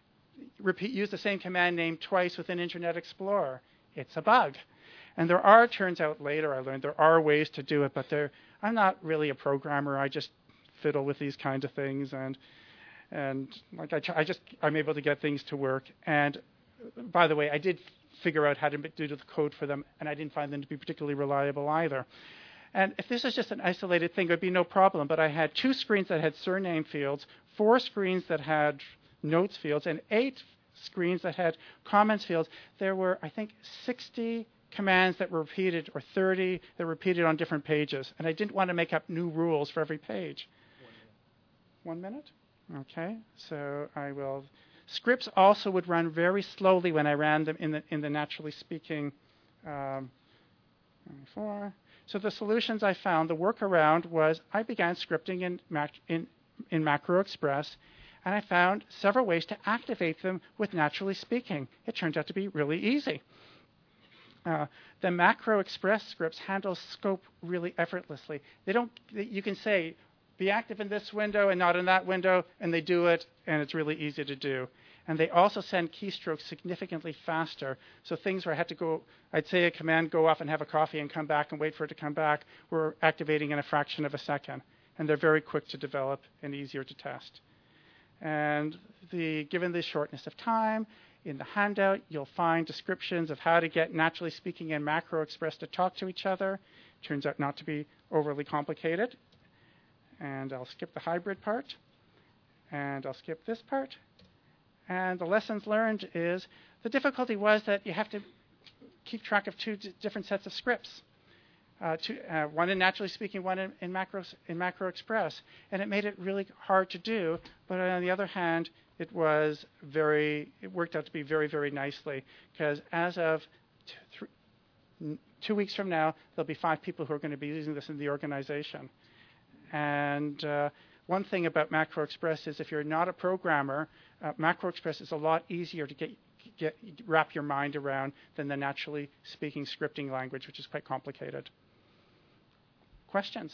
use the same command name twice within Internet Explorer. It's a bug. And turns out later I learned there are ways to do it, but I'm not really a programmer. I just fiddle with these kinds of things, and I'm able to get things to work. And by the way, I did figure out how to do the code for them, and I didn't find them to be particularly reliable either. And if this is just an isolated thing, it would be no problem. But I had 2 screens that had surname fields, 4 screens that had notes fields, and 8 screens that had comments fields. There were, I think, 60 commands that were repeated, or 30 that were repeated on different pages. And I didn't want to make up new rules for every page. 1 minute? Okay. So I will. Scripts also would run very slowly when I ran them in the Naturally Speaking. 24. So the solutions I found, the workaround was I began scripting in Macro Express, and I found several ways to activate them with Naturally Speaking. It turned out to be really easy. The Macro Express scripts handle scope really effortlessly. You can say, be active in this window and not in that window, and they do it, and it's really easy to do. And they also send keystrokes significantly faster. So things where I had to go, I'd say a command, go off and have a coffee and come back and wait for it to come back, we're activating in a fraction of a second. And they're very quick to develop and easier to test. And given the shortness of time, in the handout, you'll find descriptions of how to get Naturally Speaking and Macro Express to talk to each other. Turns out not to be overly complicated. And I'll skip the hybrid part. And I'll skip this part. And the lessons learned is the difficulty was that you have to keep track of 2 different sets of scripts. One in Naturally Speaking, one in Macro Express. And it made it really hard to do. But on the other hand, it worked out to be very, very nicely. Because as of 2 weeks from now, there'll be 5 people who are going to be using this in the organization. And one thing about Macro Express is if you're not a programmer, Macro Express is a lot easier to wrap your mind around than the Naturally Speaking scripting language, which is quite complicated. Questions?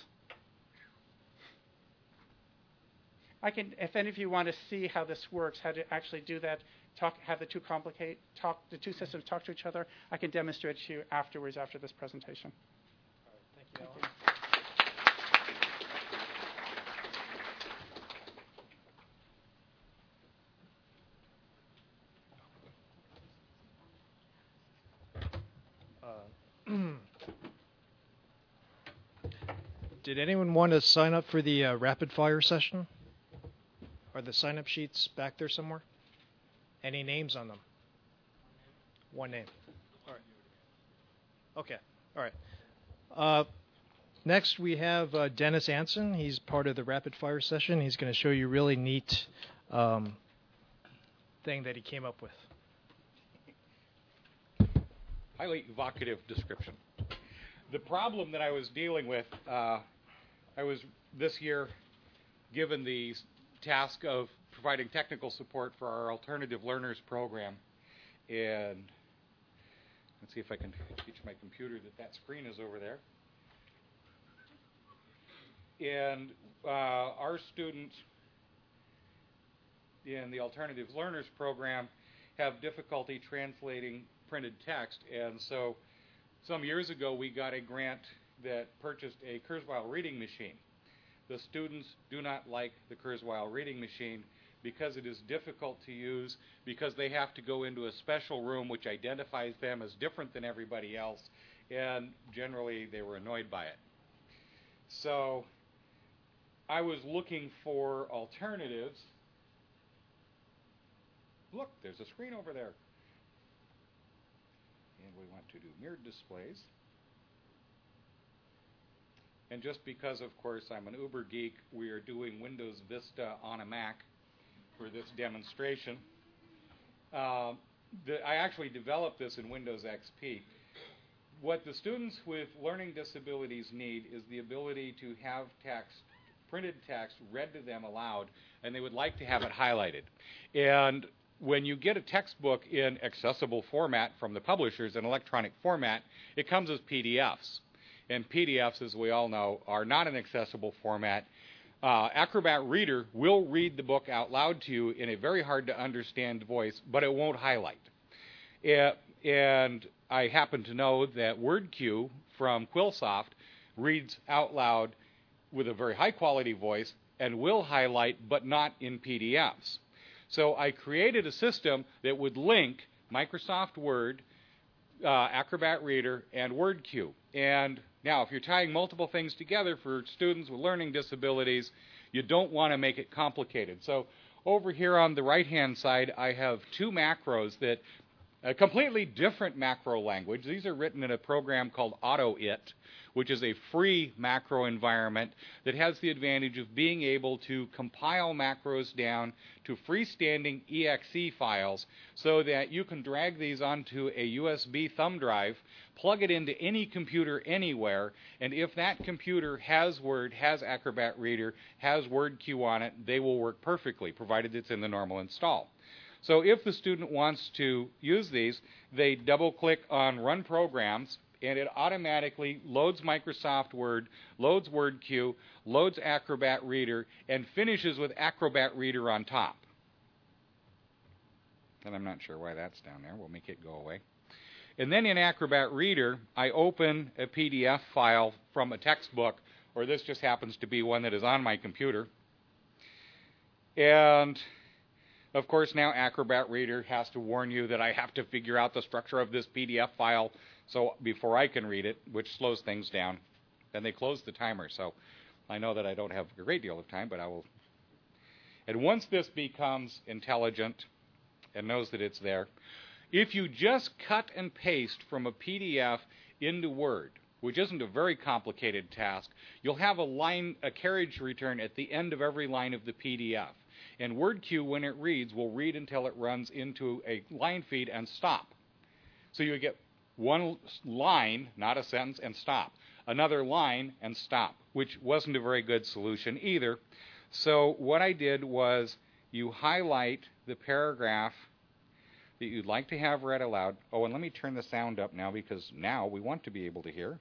If any of you want to see how this works, how to actually do that, have the two systems talk to each other, I can demonstrate to you afterwards after this presentation. All right, Did anyone want to sign up for the rapid fire session? Are the sign up sheets back there somewhere? Any names on them? One name. All right. Okay. All right. Next, we have Dennis Anson. He's part of the rapid fire session. He's going to show you a really neat thing that he came up with. Highly evocative description. The problem that I was dealing with, I was this year given the task of providing technical support for our Alternative Learners program. And let's see if I can teach my computer that screen is over there. And our students in the Alternative Learners program have difficulty translating printed text. And so some years ago, we got a grant that purchased a Kurzweil reading machine. The students do not like the Kurzweil reading machine because it is difficult to use, because they have to go into a special room which identifies them as different than everybody else, and generally they were annoyed by it. So I was looking for alternatives. Look, there's a screen over there. And we want to do mirrored displays. And just because, of course, I'm an uber geek, we are doing Windows Vista on a Mac for this demonstration. I actually developed this in Windows XP. What the students with learning disabilities need is the ability to have text, printed text, read to them aloud, and they would like to have it highlighted. And when you get a textbook in accessible format from the publishers in electronic format, it comes as PDFs. And PDFs, as we all know, are not an accessible format. Acrobat Reader will read the book out loud to you in a very hard-to-understand voice, but it won't highlight. And I happen to know that WordQ from Quillsoft reads out loud with a very high-quality voice and will highlight, but not in PDFs. So I created a system that would link Microsoft Word, Acrobat Reader, and WordQ. And now, if you're tying multiple things together for students with learning disabilities, you don't want to make it complicated. So over here on the right-hand side, I have two macros that a completely different macro language. These are written in a program called AutoIt, which is a free macro environment that has the advantage of being able to compile macros down to freestanding exe files so that you can drag these onto a USB thumb drive, plug it into any computer anywhere, and if that computer has Word, has Acrobat Reader, has WordQ on it, they will work perfectly, provided it's in the normal install. So if the student wants to use these, they double-click on Run Programs, and it automatically loads Microsoft Word, loads WordQ, loads Acrobat Reader, and finishes with Acrobat Reader on top. And I'm not sure why that's down there. We'll make it go away. And then in Acrobat Reader, I open a PDF file from a textbook, or this just happens to be one that is on my computer. And of course, now Acrobat Reader has to warn you that I have to figure out the structure of this PDF file so before I can read it, which slows things down. And they close the timer, so I know that I don't have a great deal of time, but I will. And once this becomes intelligent and knows that it's there, if you just cut and paste from a PDF into Word, which isn't a very complicated task, you'll have a carriage return at the end of every line of the PDF. And WordQ, when it reads, will read until it runs into a line feed and stop. So you get one line, not a sentence, and stop. Another line and stop, which wasn't a very good solution either. So what I did was you highlight the paragraph that you'd like to have read aloud. Oh, and let me turn the sound up now, because now we want to be able to hear.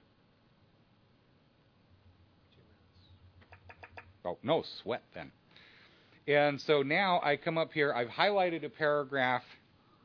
Oh, no sweat then. And so now I come up here, I've highlighted a paragraph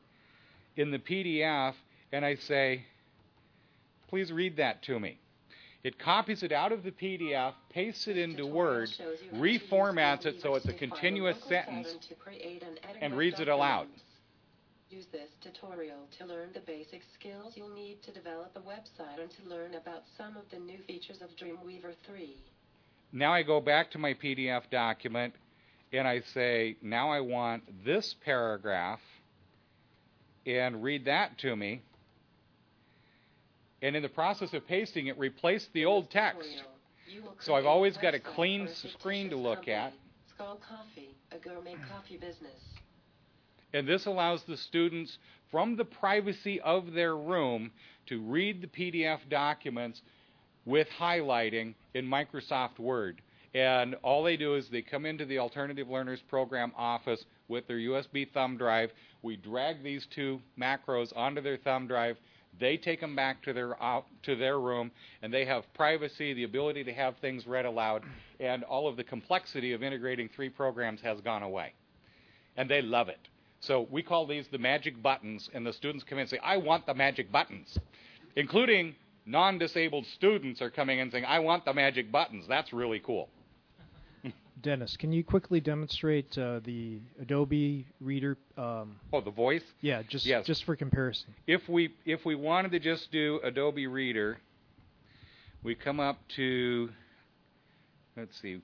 in the PDF, and I say, please read that to me. It copies it out of the PDF, pastes it into Word, reformats it so it's a continuous sentence, and reads it aloud. Use this tutorial to learn the basic skills you'll need to develop a website and to learn about some of the new features of Dreamweaver 3. Now I go back to my PDF document, and I say, now I want this paragraph, and read that to me. And in the process of pasting it, replace the old text. So I've always got a clean screen to look at. Skull Coffee, a gourmet coffee business. And this allows the students, from the privacy of their room, to read the PDF documents with highlighting in Microsoft Word. And all they do is they come into the Alternative Learners Program office with their USB thumb drive. We drag these two macros onto their thumb drive. They take them back to their room, and they have privacy, the ability to have things read aloud, and all of the complexity of integrating 3 programs has gone away. And they love it. So we call these the magic buttons, and the students come in and say, I want the magic buttons, including non-disabled students are coming in and saying, I want the magic buttons. That's really cool. Dennis, can you quickly demonstrate the Adobe Reader? The voice? Yeah, just for comparison. If we wanted to just do Adobe Reader, we come up to, let's see,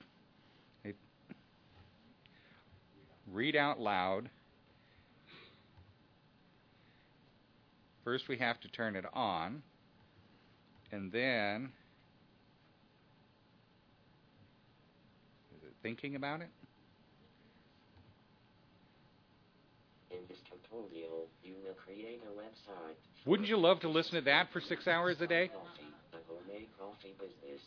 read out loud. First we have to turn it on, and then, is it thinking about it? In this tutorial, you will create a website. Wouldn't you love to listen to that for 6 hours a day? A gourmet coffee business.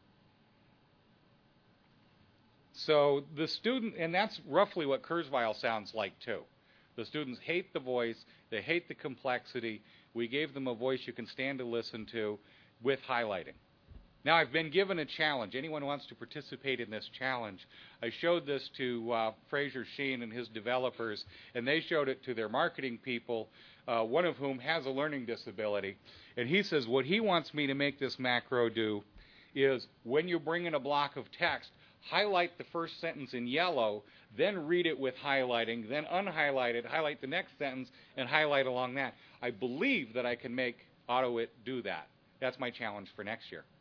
So the student, and that's roughly what Kurzweil sounds like too. The students hate the voice, they hate the complexity. We gave them a voice you can stand to listen to with highlighting. Now I've been given a challenge. Anyone wants to participate in this challenge? I showed this to Fraser Sheen and his developers, and they showed it to their marketing people, one of whom has a learning disability. And he says what he wants me to make this macro do is when you bring in a block of text, highlight the first sentence in yellow, then read it with highlighting, then unhighlight it, highlight the next sentence, and highlight along that. I believe that I can make AutoIt do that. That's my challenge for next year.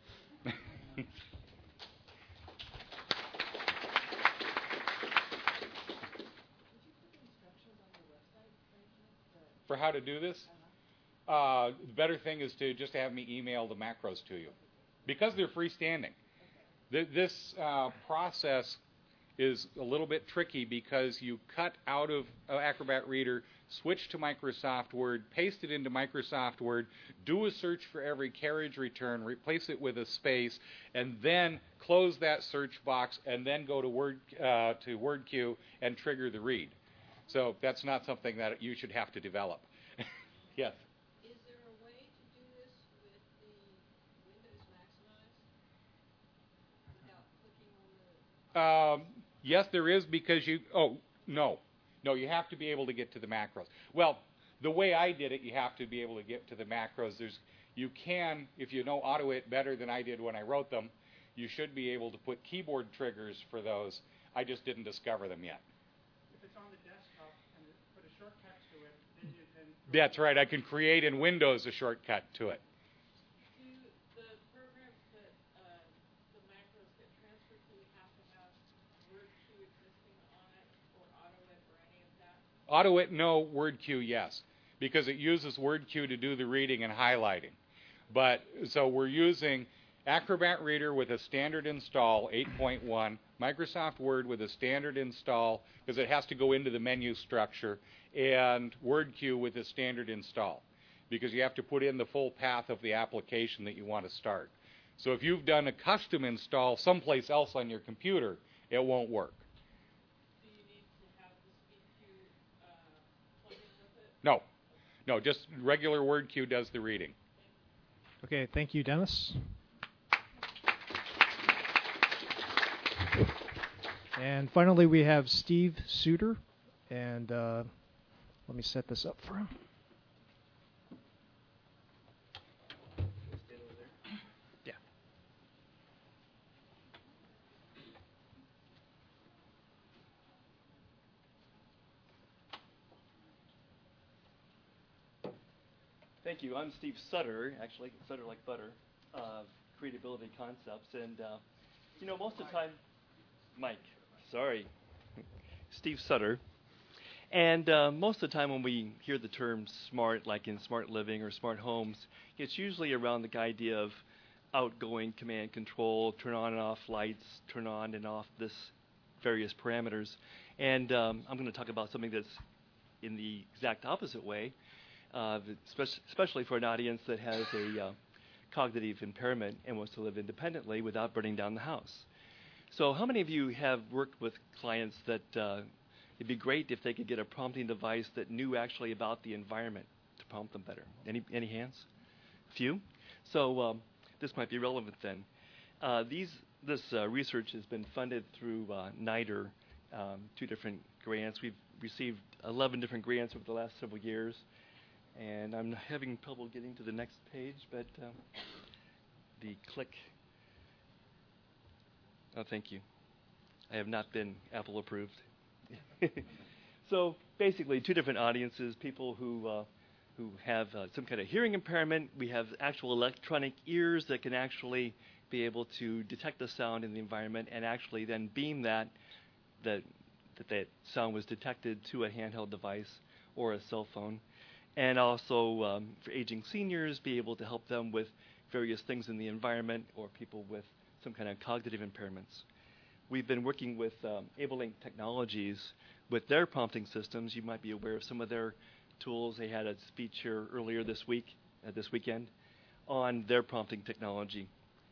For how to do this? The better thing is to just have me email the macros to you. Because they're freestanding. This process is a little bit tricky because you cut out of Acrobat Reader, switch to Microsoft Word, paste it into Microsoft Word, do a search for every carriage return, replace it with a space, and then close that search box, and then go to WordQ and trigger the read. So that's not something that you should have to develop. Yes? Is there a way to do this with the Windows Maximize without clicking on the... Yes, there is, because you... Oh, no. No, you have to be able to get to the macros. Well, the way I did it, you have to be able to get to the macros. You can, if you know AutoIt better than I did when I wrote them, you should be able to put keyboard triggers for those. I just didn't discover them yet. If it's on the desktop and put a shortcut to it, then you can... That's right. I can create in Windows a shortcut to it. Do the programs that the macros get transferred to have to have WordQ existing on it, or AutoIt, or any of that? AutoIt, no. WordQ, yes, because it uses WordQ to do the reading and highlighting. But so we're using Acrobat Reader with a standard install, 8.1, Microsoft Word with a standard install, because it has to go into the menu structure, and WordQ with a standard install, because you have to put in the full path of the application that you want to start. So if you've done a custom install someplace else on your computer, it won't work. Do you need to have the SpeedQ plug-in with it? No. No, just regular WordQ does the reading. Okay, thank you, Dennis. And finally, we have Steve Suter, and let me set this up for him. Yeah. Thank you. I'm Steve Sutter, actually, Sutter like butter, of Creatability Concepts. And, most of the time, Mike, sorry, Steve Sutter. And most of the time when we hear the term smart, like in smart living or smart homes, it's usually around the idea of outgoing command control, turn on and off lights, turn on and off this various parameters. And I'm going to talk about something that's in the exact opposite way, especially for an audience that has a cognitive impairment and wants to live independently without burning down the house. So how many of you have worked with clients that it'd be great if they could get a prompting device that knew actually about the environment to prompt them better? Any hands? Few? So this might be relevant then. This research has been funded through NIDR, 2 different grants. We've received 11 different grants over the last several years. And I'm having trouble getting to the next page, but the click. Oh, thank you. I have not been Apple approved. So basically 2 different audiences, people who have some kind of hearing impairment. We have actual electronic ears that can actually be able to detect the sound in the environment and actually then beam that sound was detected to a handheld device or a cell phone. And also for aging seniors, be able to help them with various things in the environment or people with some kind of cognitive impairments. We've been working with AbleLink Technologies with their prompting systems. You might be aware of some of their tools. They had a speech here earlier this weekend, on their prompting technology.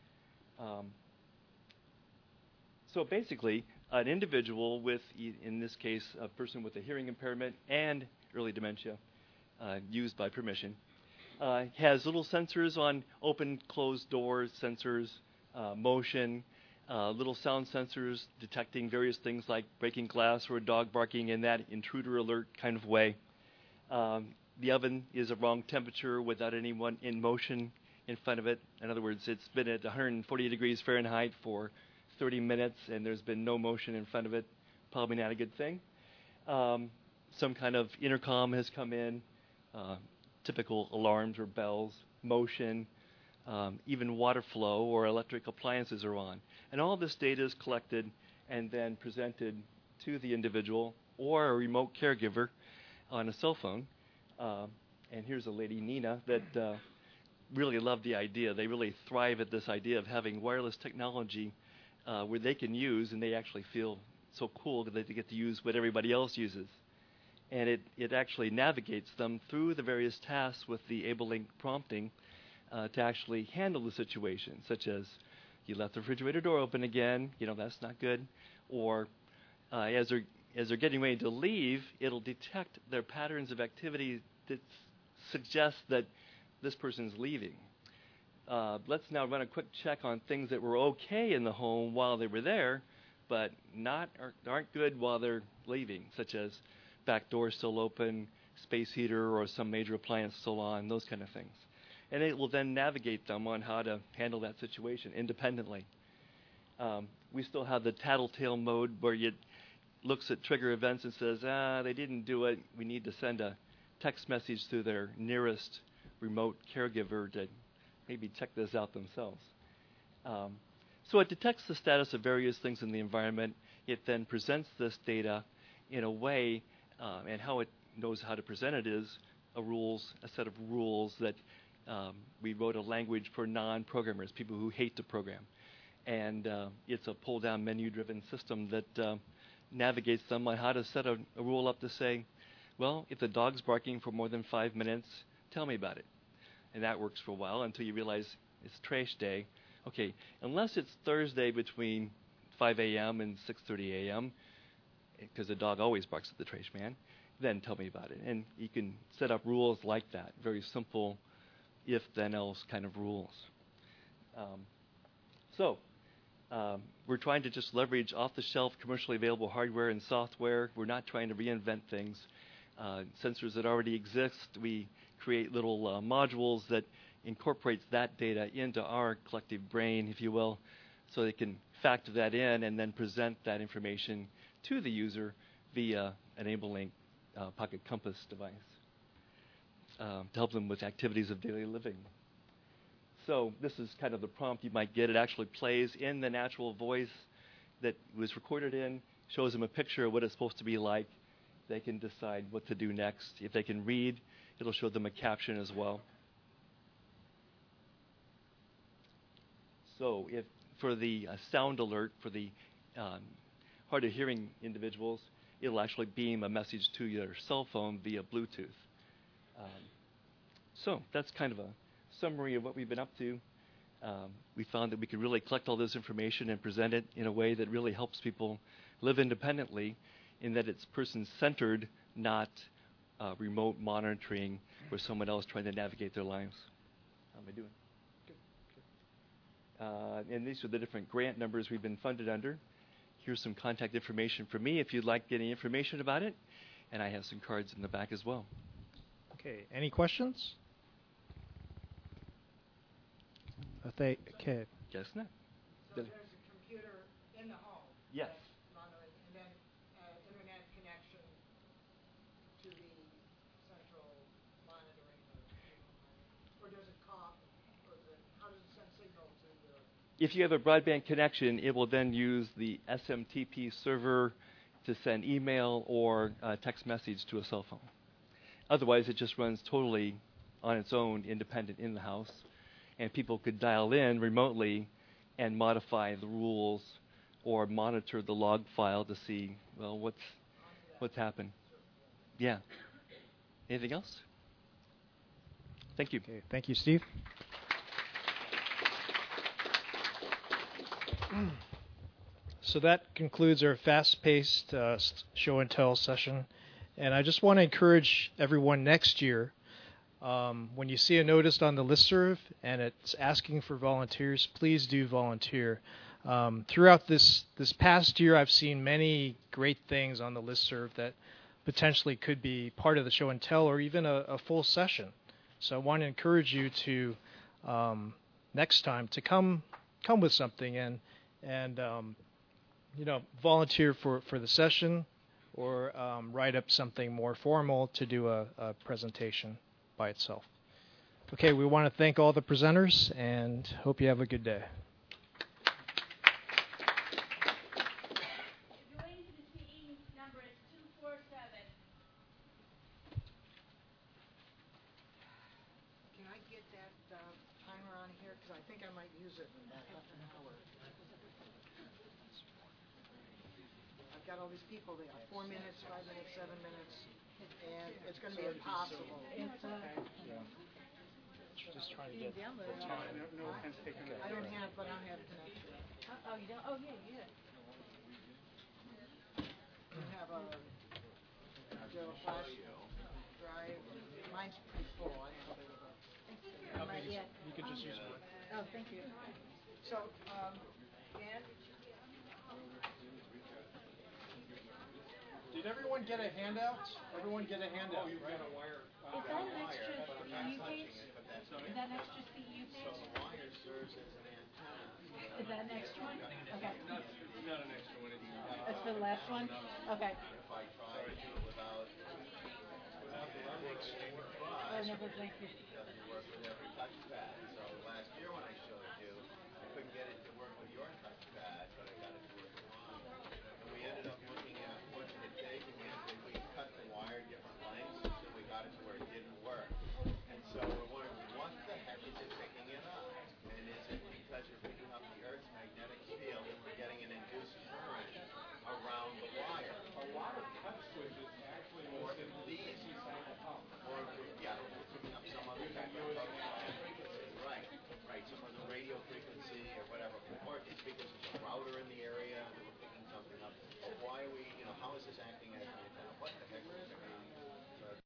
So basically, an individual with, in this case, a person with a hearing impairment and early dementia, used by permission, has little sensors on open, closed doors, sensors, motion, little sound sensors detecting various things like breaking glass or a dog barking in that intruder alert kind of way. The oven is a wrong temperature without anyone in motion in front of it. In other words, it's been at 140 degrees Fahrenheit for 30 minutes and there's been no motion in front of it. Probably not a good thing. Some kind of intercom has come in, typical alarms or bells, motion, even water flow or electric appliances are on. And all this data is collected and then presented to the individual or a remote caregiver on a cell phone. And here's a lady, Nina, that really loved the idea. They really thrive at this idea of having wireless technology where they can use, and they actually feel so cool that they get to use what everybody else uses. And it actually navigates them through the various tasks with the AbleLink prompting to actually handle the situation, such as you left the refrigerator door open again, that's not good. Or as they're getting ready to leave, it'll detect their patterns of activity that suggest that this person's leaving. Let's now run a quick check on things that were okay in the home while they were there, but aren't good while they're leaving, such as back door still open, space heater, or some major appliance still on, those kind of things. And it will then navigate them on how to handle that situation independently. We still have the tattletale mode where it looks at trigger events and says, they didn't do it. We need to send a text message to their nearest remote caregiver to maybe check this out themselves. So it detects the status of various things in the environment. It then presents this data in a way, and how it knows how to present it is a set of rules that we wrote a language for non-programmers, people who hate to program. And it's a pull-down menu-driven system that navigates them on how to set a rule up to say, well, if the dog's barking for more than 5 minutes, tell me about it. And that works for a while until you realize it's trash day. Okay, unless it's Thursday between 5 a.m. and 6:30 a.m., because the dog always barks at the trash man, then tell me about it. And you can set up rules like that, very simple if-then-else kind of rules. We're trying to just leverage off-the-shelf commercially available hardware and software. We're not trying to reinvent things. Sensors that already exist, we create little modules that incorporates that data into our collective brain, if you will, so they can factor that in and then present that information to the user via an AbleLink Pocket Compass device. to help them with activities of daily living. So this is kind of the prompt you might get. It actually plays in the natural voice that was recorded in, shows them a picture of what it's supposed to be like. They can decide what to do next. If they can read, it'll show them a caption as well. So if for the sound alert for the hard of hearing individuals, it'll actually beam a message to your cell phone via Bluetooth. So that's kind of a summary of what we've been up to. We found that we could really collect all this information and present it in a way that really helps people live independently, in that it's person-centered, not remote monitoring where someone else trying to navigate their lives. How am I doing? Good. And these are the different grant numbers we've been funded under. Here's some contact information for me if you'd like any information about it. And I have some cards in the back as well. Okay, any questions? Okay. Guess not. So there's a computer in the home. Yes. And then internet connection to the central monitoring, or does it call, or how does it send signal to the... If you have a broadband connection, it will then use the SMTP server to send email or text message to a cell phone. Otherwise, it just runs totally on its own, independent in the house. And people could dial in remotely and modify the rules or monitor the log file to see, well, what's happened. Yeah. Anything else? Thank you. Okay, thank you, Steve. So that concludes our fast-paced show and tell session. And I just want to encourage everyone next year, when you see a notice on the listserv and it's asking for volunteers, please do volunteer. Throughout this past year, I've seen many great things on the listserv that potentially could be part of the show and tell, or even a full session. So I want to encourage you to next time to come with something and volunteer for the session, or write up something more formal to do a presentation by itself. Okay, we want to thank all the presenters and hope you have a good day. Can I get that timer on here? Because I think I might use it in about half an hour. I've got all these people there. 4 minutes, 5 minutes, 7 minutes. And it's going to be impossible. Just trying to get No offense taken. I don't have, but I have connection. Oh, you don't? Oh, yeah, you do. You have a flash drive. Mine's pretty full. I have a You can just use mine. Oh, thank you. So, Dan? Did everyone get a handout? Everyone get a handout, right? Is that an extra CEU page? Is that an extra CEU page? Is that an extra one? Okay. It's not an extra one. That's for the last one? Okay. If I try to do it without Oh, never, thank you. it doesn't work with every touchpad. So last year when I showed you, I couldn't get it to work with your touchpad, but I got it to work with mine. And we ended up looking at what did it take, and we cut the wire different lengths until we got it to where it didn't work. And so we're wondering, what the heck is it picking it up? And is it because you're picking up the Earth's magnetic field and we're getting an induced current around the wire? A lot of touch switches actually work in these. Or, yeah, we're picking up some other type of frequency. Right, some of the radio frequency or whatever. Or it's because there's a router in the area that we're picking something up. But why are we, how is this acting as an antenna? What the heck is it?